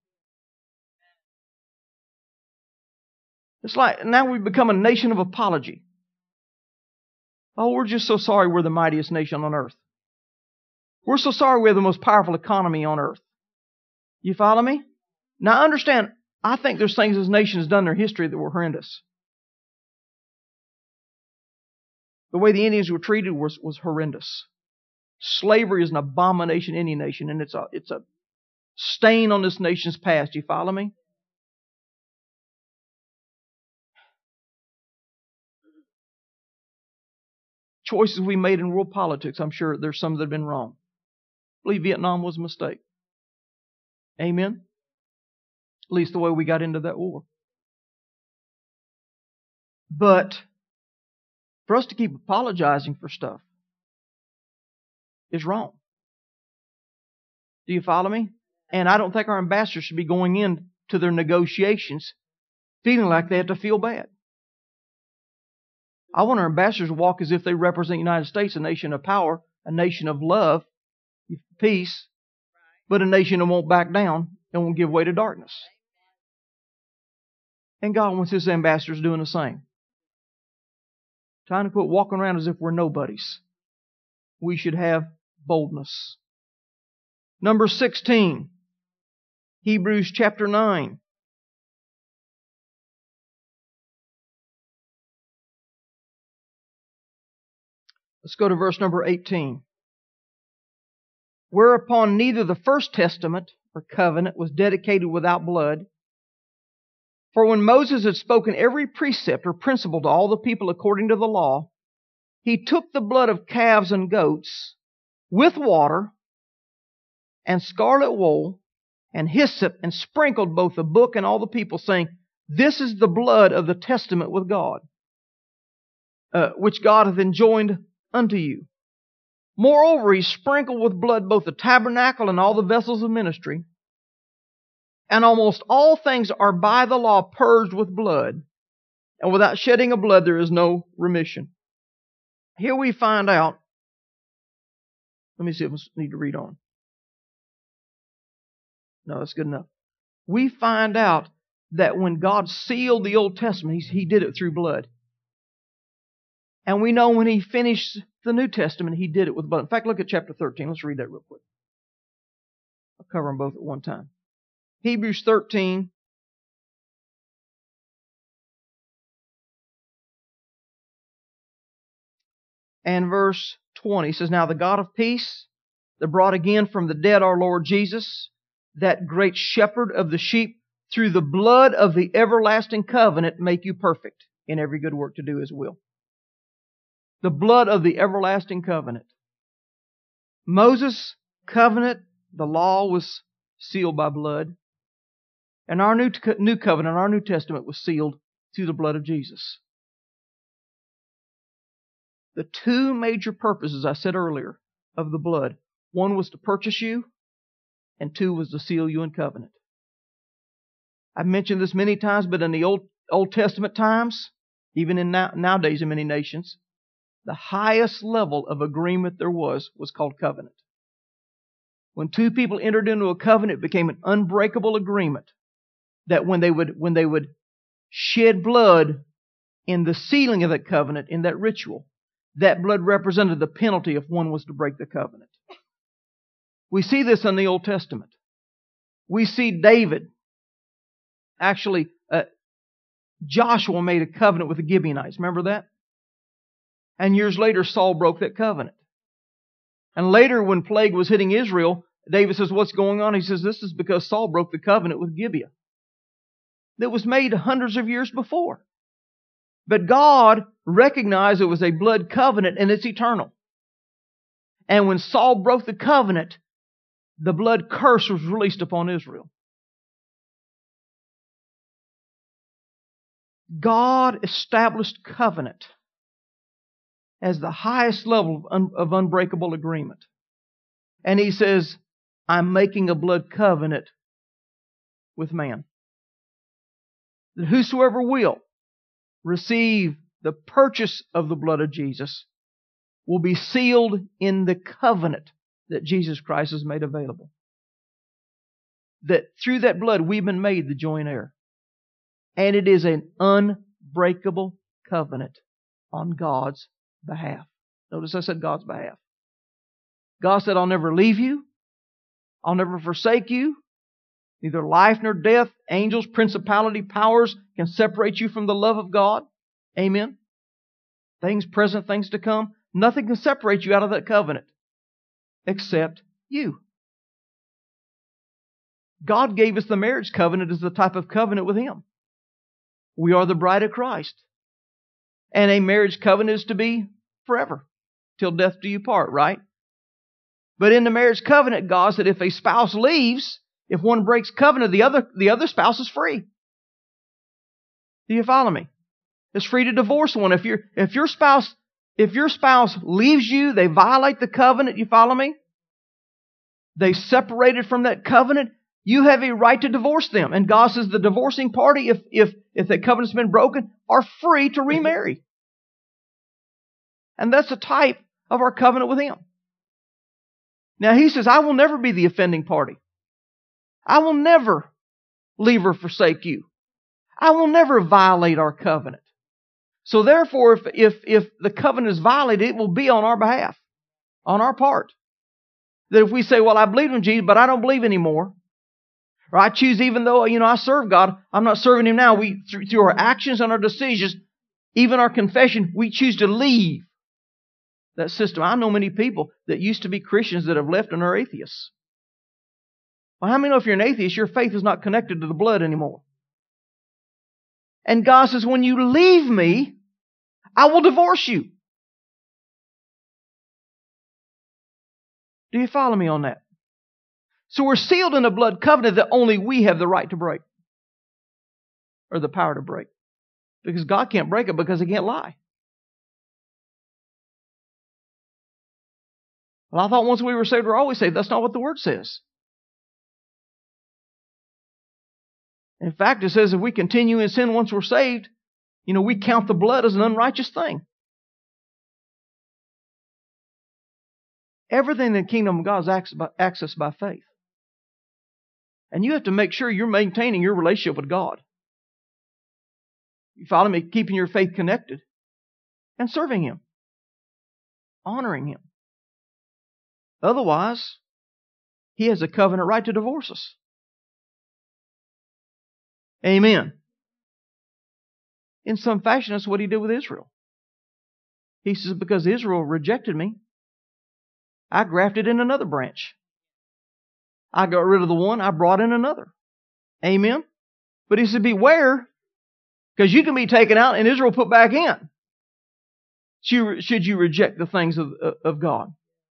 It's like now we've become a nation of apology. Oh, we're just so sorry we're the mightiest nation on earth. We're so sorry we have the most powerful economy on earth. You follow me? Now understand, I think there's things this nation has done in their history that were horrendous. The way the Indians were treated was, was horrendous. Slavery is an abomination in any nation, and it's a, it's a stain on this nation's past. You follow me? Choices we made in world politics, I'm sure there's some that have been wrong. I believe Vietnam was a mistake. Amen? At least the way we got into that war. But for us to keep apologizing for stuff is wrong. Do you follow me? And I don't think our ambassadors should be going into their negotiations feeling like they have to feel bad. I want our ambassadors to walk as if they represent the United States, a nation of power, a nation of love, peace, but a nation that won't back down and won't give way to darkness. And God wants His ambassadors doing the same. Trying to quit walking around as if we're nobodies. We should have boldness. Number sixteen, Hebrews chapter nine. Let's go to verse number eighteen. Whereupon neither the first testament or covenant was dedicated without blood. For when Moses had spoken every precept or principle to all the people according to the law, he took the blood of calves and goats with water and scarlet wool and hyssop and sprinkled both the book and all the people, saying, This is the blood of the testament with God, uh, which God hath enjoined unto you. Moreover, he sprinkled with blood both the tabernacle and all the vessels of ministry. And almost all things are by the law purged with blood. And without shedding of blood there is no remission. Here we find out. Let me see if I need to read on. No, that's good enough. We find out that when God sealed the Old Testament, He, he did it through blood. And we know when He finished the New Testament, He did it with blood. In fact, look at chapter thirteen. Let's read that real quick. I'll cover them both at one time. Hebrews thirteen. And verse twenty says, Now the God of peace, that brought again from the dead our Lord Jesus, that great shepherd of the sheep, through the blood of the everlasting covenant, make you perfect in every good work to do His will. The blood of the everlasting covenant. Moses' covenant, the law, was sealed by blood. And our new, new covenant, our New Testament, was sealed through the blood of Jesus. The two major purposes I said earlier of the blood, one was to purchase you, and two was to seal you in covenant. I've mentioned this many times, but in the Old, Old Testament times, even in now, nowadays in many nations, the highest level of agreement there was was called covenant. When two people entered into a covenant, it became an unbreakable agreement that when they would, when they would shed blood in the sealing of that covenant, in that ritual, that blood represented the penalty if one was to break the covenant. We see this in the Old Testament. We see David, actually, uh, Joshua made a covenant with the Gibeonites. Remember that? And years later, Saul broke that covenant. And later, when plague was hitting Israel, David says, What's going on? He says, This is because Saul broke the covenant with Gibeah that was made hundreds of years before. But God recognized it was a blood covenant and it's eternal. And when Saul broke the covenant, the blood curse was released upon Israel. God established covenant as the highest level of, un- of unbreakable agreement. And He says, I'm making a blood covenant with man. That whosoever will receive the purchase of the blood of Jesus will be sealed in the covenant that Jesus Christ has made available. That through that blood we've been made the joint heir. And it is an unbreakable covenant on God's behalf. Notice I said God's behalf. God said, I'll never leave you. I'll never forsake you. Neither life nor death, angels, principality, powers can separate you from the love of God. Amen. Things present, things to come. Nothing can separate you out of that covenant except you. God gave us the marriage covenant as the type of covenant with Him. We are the bride of Christ. And a marriage covenant is to be forever, till death do you part, right? But in the marriage covenant, God said if a spouse leaves, if one breaks covenant, the other, the other spouse is free. Do you follow me? It's free to divorce one. If your if your spouse if your spouse leaves you, they violate the covenant. You follow me? They separated from that covenant. You have a right to divorce them. And God says the divorcing party, if if if that covenant's been broken, are free to remarry. And that's a type of our covenant with Him. Now He says, I will never be the offending party. I will never leave or forsake you. I will never violate our covenant. So therefore, if, if, if the covenant is violated, it will be on our behalf, on our part. That if we say, well, I believe in Jesus, but I don't believe anymore, or I choose, even though, you know, I serve God, I'm not serving Him now. We, through, through our actions and our decisions, even our confession, we choose to leave that system. I know many people that used to be Christians that have left and are atheists. Well, how many know if you're an atheist, your faith is not connected to the blood anymore? And God says, when you leave me, I will divorce you. Do you follow me on that? So we're sealed in a blood covenant that only we have the right to break, or the power to break. Because God can't break it because He can't lie. Well, I thought once we were saved, we're always saved. That's not what the Word says. In fact, it says if we continue in sin once we're saved, you know, we count the blood as an unrighteous thing. Everything in the kingdom of God is accessed by faith. And you have to make sure you're maintaining your relationship with God. You follow me? Keeping your faith connected and serving Him, honoring Him. Otherwise, He has a covenant right to divorce us. Amen. In some fashion, that's what He did with Israel. He says, because Israel rejected me, I grafted in another branch. I got rid of the one, I brought in another. Amen. But He said, beware, because you can be taken out and Israel put back in. Should you reject the things of, of God?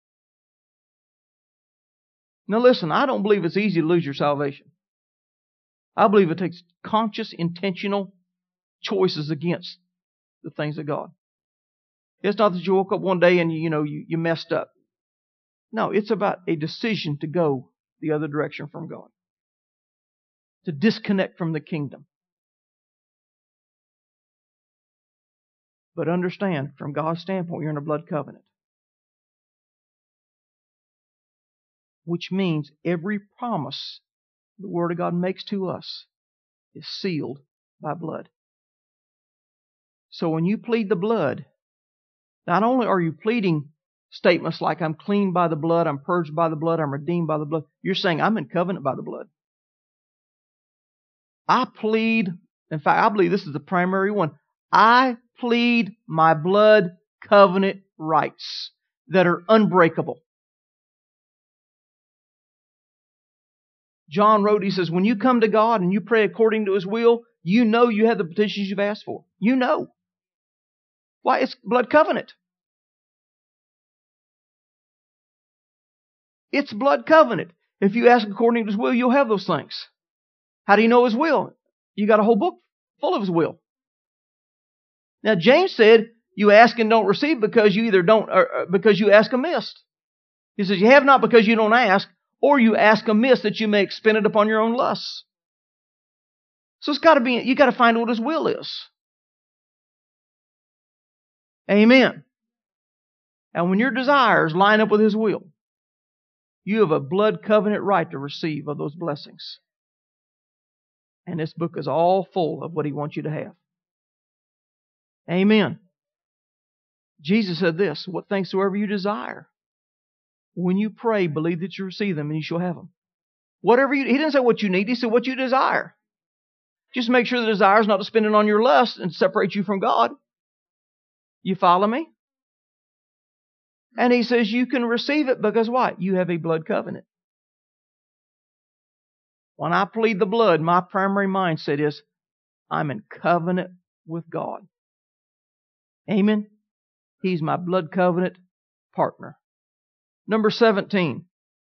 Now listen, I don't believe it's easy to lose your salvation. I believe it takes conscious, intentional choices against the things of God. It's not that you woke up one day and you, you know you, you messed up. No, it's about a decision to go the other direction from God. To disconnect from the kingdom. But understand, from God's standpoint, you're in a blood covenant. Which means every promise the Word of God makes to us is sealed by blood. So when you plead the blood, not only are you pleading statements like I'm clean by the blood, I'm purged by the blood, I'm redeemed by the blood, you're saying I'm in covenant by the blood. I plead, in fact, I believe this is the primary one, I plead my blood covenant rights that are unbreakable. John wrote, he says, when you come to God and you pray according to His will, you know you have the petitions you've asked for. You know. Why? It's blood covenant. It's blood covenant. If you ask according to His will, you'll have those things. How do you know His will? You got a whole book full of His will. Now James said, you ask and don't receive because you either don't, or because you ask amiss. He says, you have not because you don't ask, or you ask amiss that you may expend it upon your own lusts. So it's got to be, you got to find what His will is. Amen. And when your desires line up with His will, you have a blood covenant right to receive of those blessings. And this book is all full of what He wants you to have. Amen. Jesus said this, what things soever you desire, when you pray, believe that you receive them and you shall have them. Whatever you, He didn't say what you need, He said what you desire. Just make sure the desire is not to spend it on your lust and separate you from God. You follow me? And He says you can receive it because what? You have a blood covenant. When I plead the blood, my primary mindset is I'm in covenant with God. Amen? He's my blood covenant partner. Number seventeen.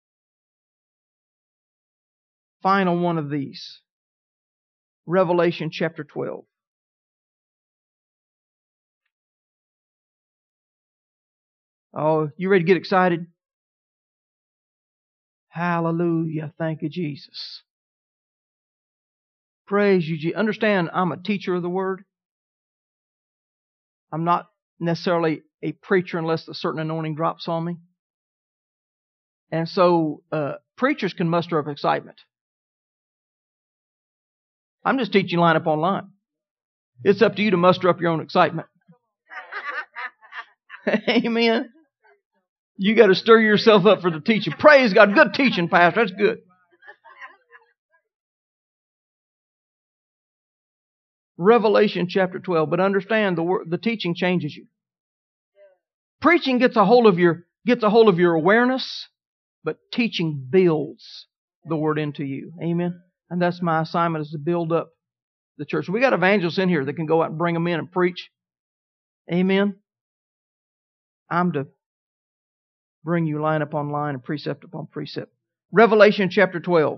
Final one of these. Revelation chapter twelve. Oh, you ready to get excited? Hallelujah. Thank you, Jesus. Praise you, Jesus. Understand, I'm a teacher of the Word. I'm not necessarily a preacher unless a certain anointing drops on me. And so uh, preachers can muster up excitement. I'm just teaching line upon line. It's up to you to muster up your own excitement. Amen. You got to stir yourself up for the teaching. Praise God. Good teaching, Pastor. That's good. Revelation chapter twelve. But understand, the word, the teaching changes you. Preaching gets a hold of your gets a hold of your awareness, but teaching builds the word into you. Amen. And that's my assignment, is to build up the church. We got evangelists in here that can go out and bring them in and preach. Amen. I'm to bring you line upon line and precept upon precept. Revelation chapter twelve.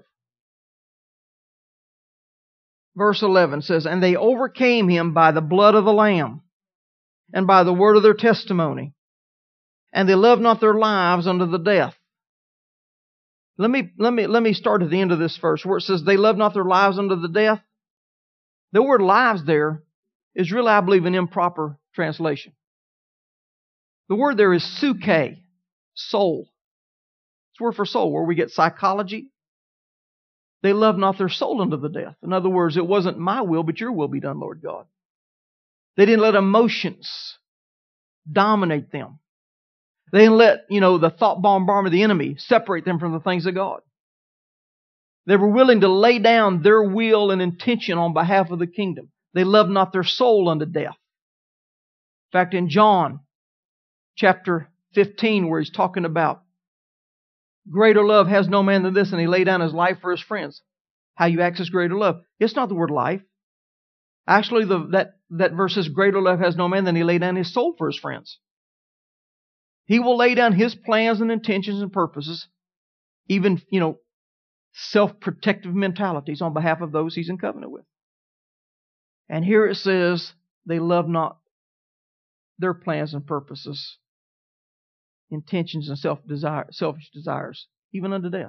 Verse eleven says, "And they overcame him by the blood of the Lamb, and by the word of their testimony, and they loved not their lives unto the death." Let me, let me, let me start at the end of this verse where it says, "They loved not their lives unto the death." The word lives there is really, I believe, an improper translation. The word there is suke, soul. It's a word for soul, where we get psychology. They love not their soul unto the death. In other words, it wasn't my will, but your will be done, Lord God. They didn't let emotions dominate them. They didn't let, you know, the thought bombardment of the enemy separate them from the things of God. They were willing to lay down their will and intention on behalf of the kingdom. They loved not their soul unto death. In fact, in John chapter fifteen, where he's talking about greater love has no man than this, and he laid down his life for his friends. How you access greater love? It's not the word life. Actually, the, that, that verse says, greater love has no man than he laid down his soul for his friends. He will lay down his plans and intentions and purposes, even, you know, self-protective mentalities on behalf of those he's in covenant with. And here it says, they love not their plans and purposes, intentions and self-desire, selfish desires, even unto death.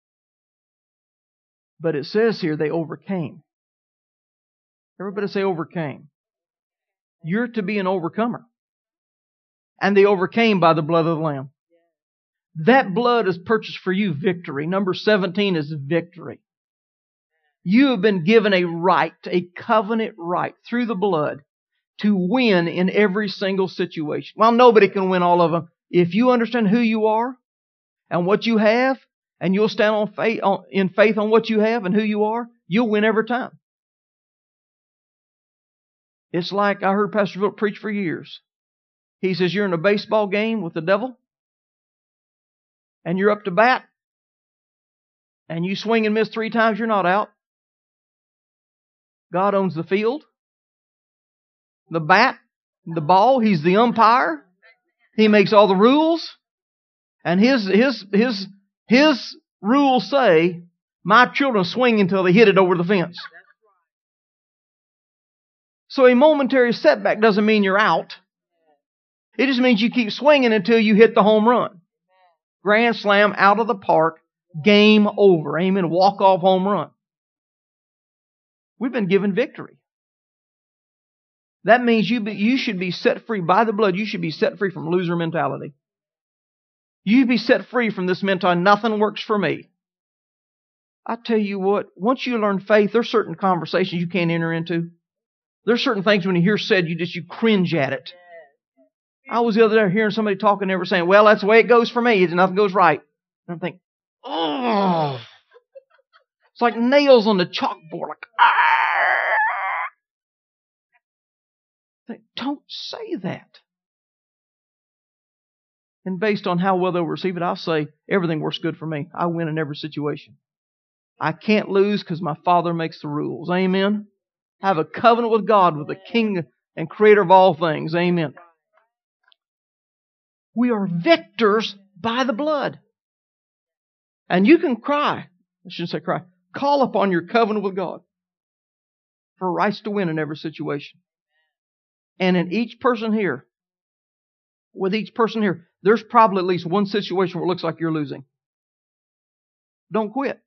But it says here they overcame. Everybody say overcame. You're to be an overcomer. And they overcame by the blood of the Lamb. That blood has purchased for you victory. Number seventeen is victory. You have been given a right, a covenant right through the blood to win in every single situation. Well, nobody can win all of them. If you understand who you are and what you have, and you'll stand on faith, on, in faith on what you have and who you are, you'll win every time. It's like I heard Pastor Philip preach for years. He says, you're in a baseball game with the devil, and you're up to bat, and you swing and miss three times, you're not out. God owns the field, the bat, the ball. He's the umpire. He makes all the rules. And his, his, his, his rules say, my children swing until they hit it over the fence. So a momentary setback doesn't mean you're out. It just means you keep swinging until you hit the home run. Grand slam, out of the park, game over. Amen. Walk-off home run. We've been given victory. That means you, be, you should be set free by the blood. You should be set free from loser mentality. You should be set free from this mentality. Nothing works for me. I tell you what, once you learn faith, there's certain conversations you can't enter into. There's certain things when you hear said, you just you cringe at it. I was the other day hearing somebody talking, they were saying, well, that's the way it goes for me. Nothing goes right. And I'm thinking, oh. It's like nails on the chalkboard. Like, think, don't say that. And based on how well they'll receive it, I'll say, everything works good for me. I win in every situation. I can't lose because my Father makes the rules. Amen. I have a covenant with God, with the King and Creator of all things. Amen. We are victors by the blood. And you can cry. I shouldn't say cry. Call upon your covenant with God for rights to win in every situation. And in each person here, with each person here, there's probably at least one situation where it looks like you're losing. Don't quit.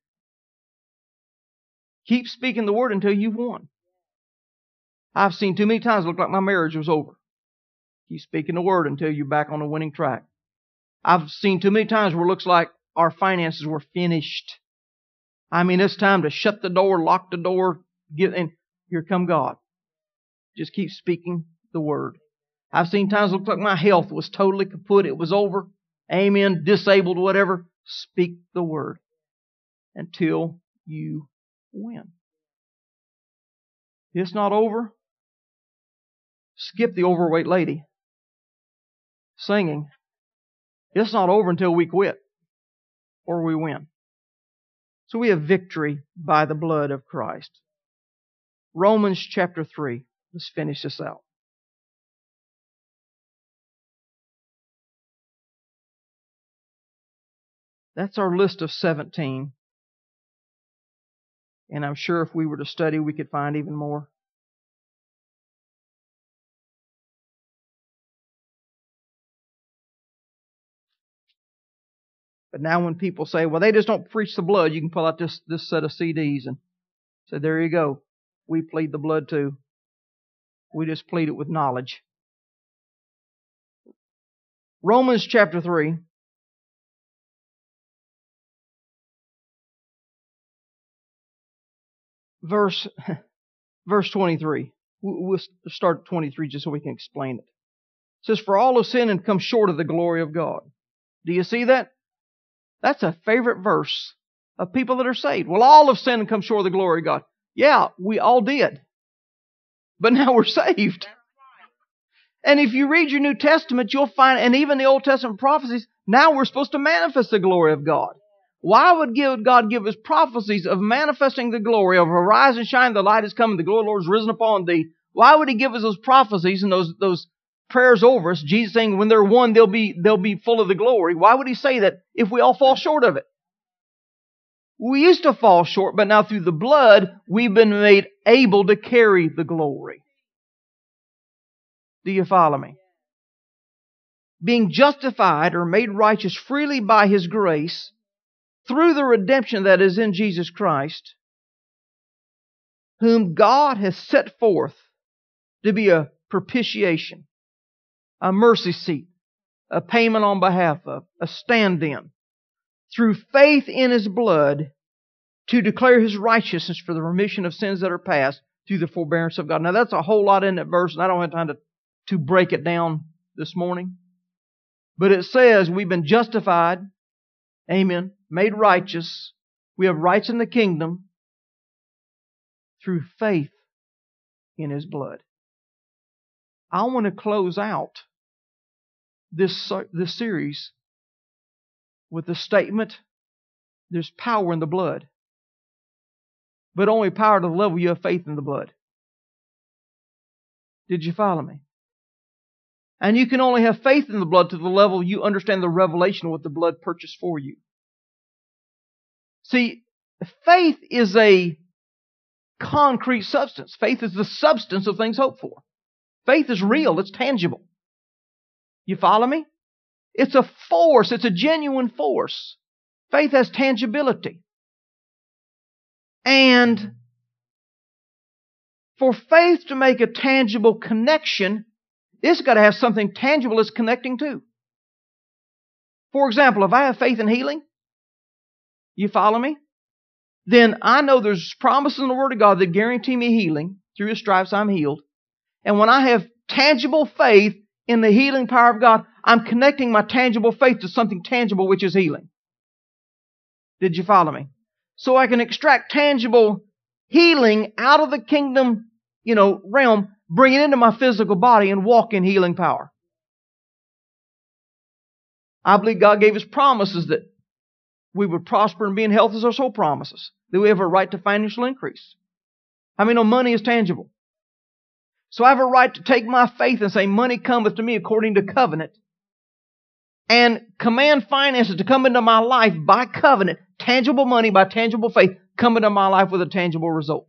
Keep speaking the word until you've won. I've seen too many times it look like my marriage was over. Keep speaking the word until you're back on the winning track. I've seen too many times where it looks like our finances were finished. I mean, it's time to shut the door, lock the door, get and here come God. Just keep speaking the word. I've seen times it looked like my health was totally kaput. It was over. Amen. Disabled, whatever. Speak the word until you win. It's not over. Skip the overweight lady singing. It's not over until we quit or we win. So we have victory by the blood of Christ. Romans chapter three. Let's finish this out. That's our list of seventeen. And I'm sure if we were to study, we could find even more. But now when people say, well, they just don't preach the blood, you can pull out this, this set of C Ds and say, there you go. We plead the blood too. We just plead it with knowledge. Romans chapter three. Verse, verse twenty-three. We'll start at twenty-three just so we can explain it. It says, for all have sinned and come short of the glory of God. Do you see that? That's a favorite verse of people that are saved. Well, all have sinned and come short of the glory of God. Yeah, we all did. But now we're saved. And if you read your New Testament, you'll find, and even the Old Testament prophecies, now we're supposed to manifest the glory of God. Why would God give us prophecies of manifesting the glory, of arise and shine, the light is coming, the glory of the Lord is risen upon thee? Why would He give us those prophecies and those, those prayers over us? Jesus saying when they're one, they'll be, they'll be full of the glory. Why would He say that if we all fall short of it? We used to fall short, but now through the blood, we've been made able to carry the glory. Do you follow me? Being justified or made righteous freely by His grace, through the redemption that is in Jesus Christ, whom God has set forth to be a propitiation, a mercy seat, a payment on behalf of, a stand-in, through faith in His blood, to declare His righteousness for the remission of sins that are past through the forbearance of God. Now that's a whole lot in that verse, and I don't have time to, to break it down this morning. But it says we've been justified, amen, made righteous. We have rights in the kingdom through faith in His blood. I want to close out this, this series with the statement, there's power in the blood. But only power to the level you have faith in the blood. Did you follow me? And you can only have faith in the blood to the level you understand the revelation of what the blood purchased for you. See, faith is a concrete substance. Faith is the substance of things hoped for. Faith is real. It's tangible. You follow me? It's a force. It's a genuine force. Faith has tangibility. And for faith to make a tangible connection, it's got to have something tangible it's connecting to. For example, if I have faith in healing, you follow me? Then I know there's promises in the Word of God that guarantee me healing. Through His stripes I'm healed. And when I have tangible faith in the healing power of God, I'm connecting my tangible faith to something tangible, which is healing. Did you follow me? So I can extract tangible healing out of the kingdom, you know, realm, bring it into my physical body and walk in healing power. I believe God gave us promises that we would prosper and be in health as our soul promises. That we have a right to financial increase. I mean, no, money is tangible. So I have a right to take my faith and say, money cometh to me according to covenant. And command finances to come into my life by covenant. Tangible money by tangible faith come into my life with a tangible result.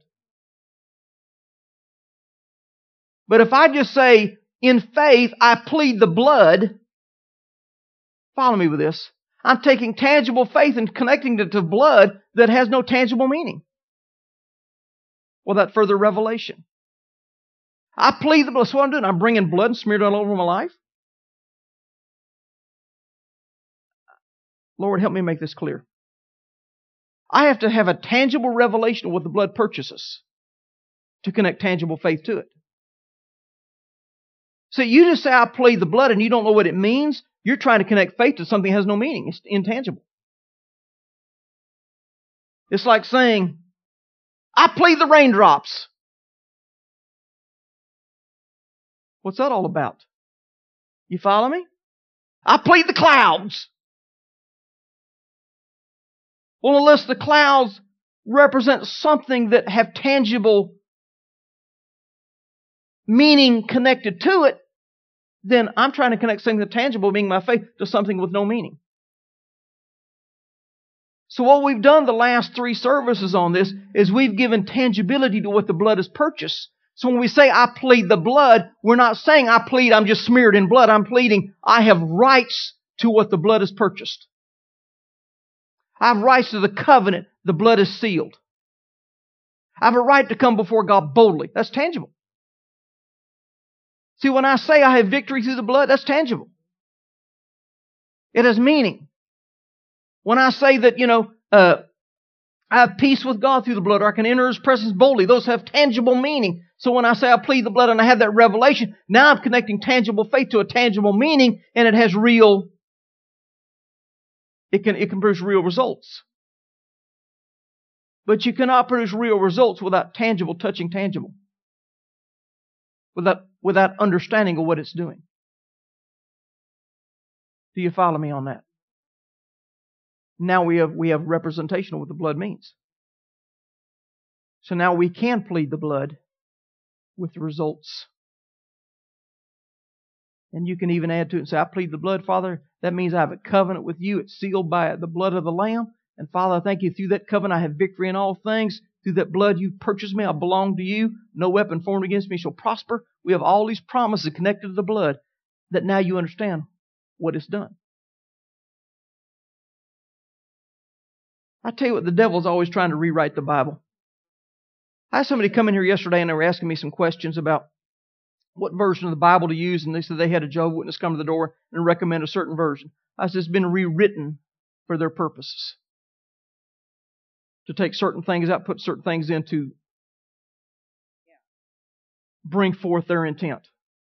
But if I just say, in faith, I plead the blood, follow me with this, I'm taking tangible faith and connecting it to blood that has no tangible meaning. Well, that further revelation. I plead the blood. That's what I'm doing. I'm bringing blood and smeared all over my life. Lord, help me make this clear. I have to have a tangible revelation of what the blood purchases to connect tangible faith to it. So you just say, I plead the blood, and you don't know what it means. You're trying to connect faith to something that has no meaning. It's intangible. It's like saying, I plead the raindrops. What's that all about? You follow me? I plead the clouds. Well, unless the clouds represent something that have tangible meaning connected to it, then I'm trying to connect something tangible, being my faith, to something with no meaning. So what we've done the last three services on this is we've given tangibility to what the blood has purchased. So when we say, I plead the blood, we're not saying I plead, I'm just smeared in blood. I'm pleading, I have rights to what the blood has purchased. I have rights to the covenant the blood has sealed. I have a right to come before God boldly. That's tangible. See, when I say I have victory through the blood, that's tangible. It has meaning. When I say that, you know, uh, I have peace with God through the blood, or I can enter His presence boldly, those have tangible meaning. So when I say I plead the blood and I have that revelation, now I'm connecting tangible faith to a tangible meaning, and it has real, it can, it can produce real results. But you cannot produce real results without tangible touching tangible. Without, without understanding of what it's doing. Do you follow me on that? Now we have, we have representation of what the blood means. So now we can plead the blood with the results. And you can even add to it and say, I plead the blood, Father. That means I have a covenant with you. It's sealed by the blood of the Lamb. And Father, I thank you through that covenant I have victory in all things. Through that blood you purchased me. I belong to you. No weapon formed against me shall prosper. We have all these promises connected to the blood that now you understand what it's done. I tell you what, the devil's always trying to rewrite the Bible. I had somebody come in here yesterday and they were asking me some questions about what version of the Bible to use, and they said they had a Jehovah's Witness come to the door and recommend a certain version. I said it's been rewritten for their purposes. To take certain things out, put certain things in to bring forth their intent.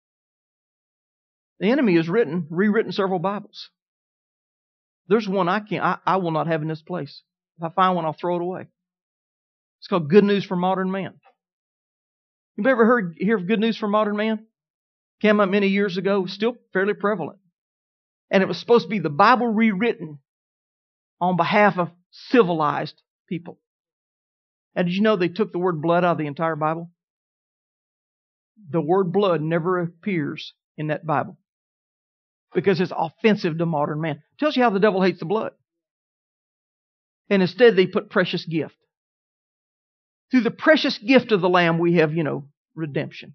The enemy has written, rewritten several Bibles. There's one I can't, I, I will not have in this place. If I find one, I'll throw it away. It's called Good News for Modern Man. You've ever heard hear of Good News for Modern Man? Came out many years ago, still fairly prevalent. And it was supposed to be the Bible rewritten on behalf of civilized people. And did you know they took the word blood out of the entire Bible? The word blood never appears in that Bible because it's offensive to modern man. Tells you how the devil hates the blood. And instead they put precious gift. Through the precious gift of the Lamb we have, you know, redemption.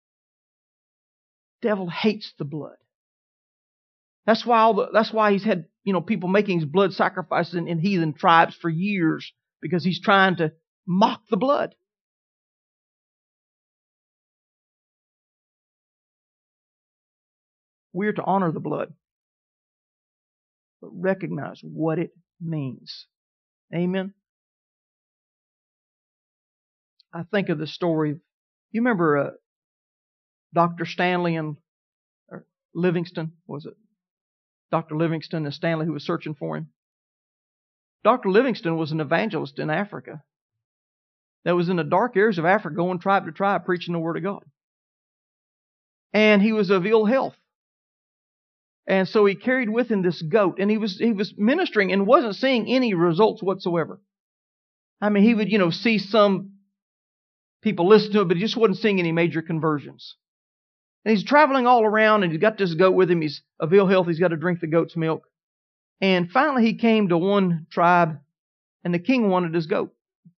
Devil hates the blood. That's why all the, that's why he's had, you know, people making his blood sacrifices in, in heathen tribes for years, because he's trying to mock the blood. We're to honor the blood, but recognize what it means. Amen. I think of the story. You remember uh, Doctor Stanley and or Livingston, was it? Doctor Livingston and Stanley, who was searching for him. Doctor Livingston was an evangelist in Africa that was in the dark areas of Africa, going tribe to tribe, preaching the Word of God. And he was of ill health. And so he carried with him this goat, and he was he was ministering and wasn't seeing any results whatsoever. I mean, he would, you know, see some people listen to it, but he just wasn't seeing any major conversions. And he's traveling all around, and he's got this goat with him. He's of ill health. He's got to drink the goat's milk. And finally he came to one tribe, and the king wanted his goat.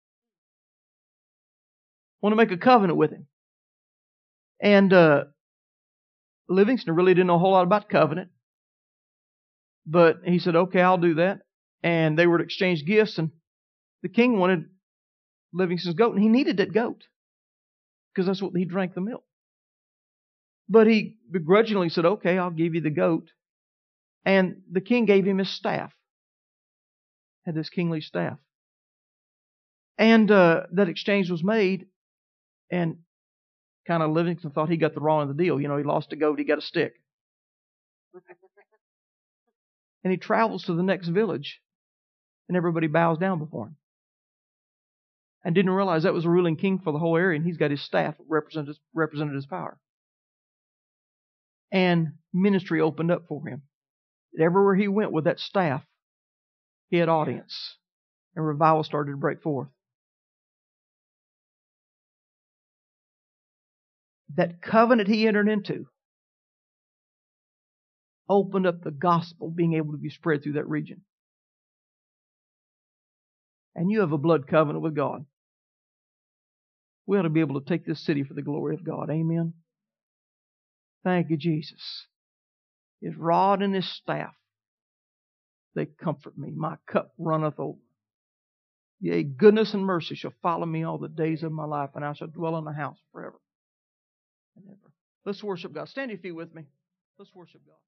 Wanted to make a covenant with him. And uh, Livingston really didn't know a whole lot about covenant. But he said, okay, I'll do that. And they were to exchange gifts, and the king wanted Livingston's goat, and he needed that goat because that's what he drank the milk. But he begrudgingly said, okay, I'll give you the goat. And the king gave him his staff. had this kingly staff. And uh, that exchange was made, and kind of Livingston thought he got the wrong end of the deal. You know, he lost a goat, he got a stick. And he travels to the next village, and everybody bows down before him. And didn't realize that was a ruling king for the whole area, and he's got his staff that represented, represented his power. And ministry opened up for him. Everywhere he went with that staff, he had audience, and revival started to break forth. That covenant he entered into opened up the gospel being able to be spread through that region. And you have a blood covenant with God. We ought to be able to take this city for the glory of God. Amen. Thank you, Jesus. His rod and His staff, they comfort me. My cup runneth over. Yea, goodness and mercy shall follow me all the days of my life, and I shall dwell in the house forever and ever. Let's worship God. Stand your feet with me. Let's worship God.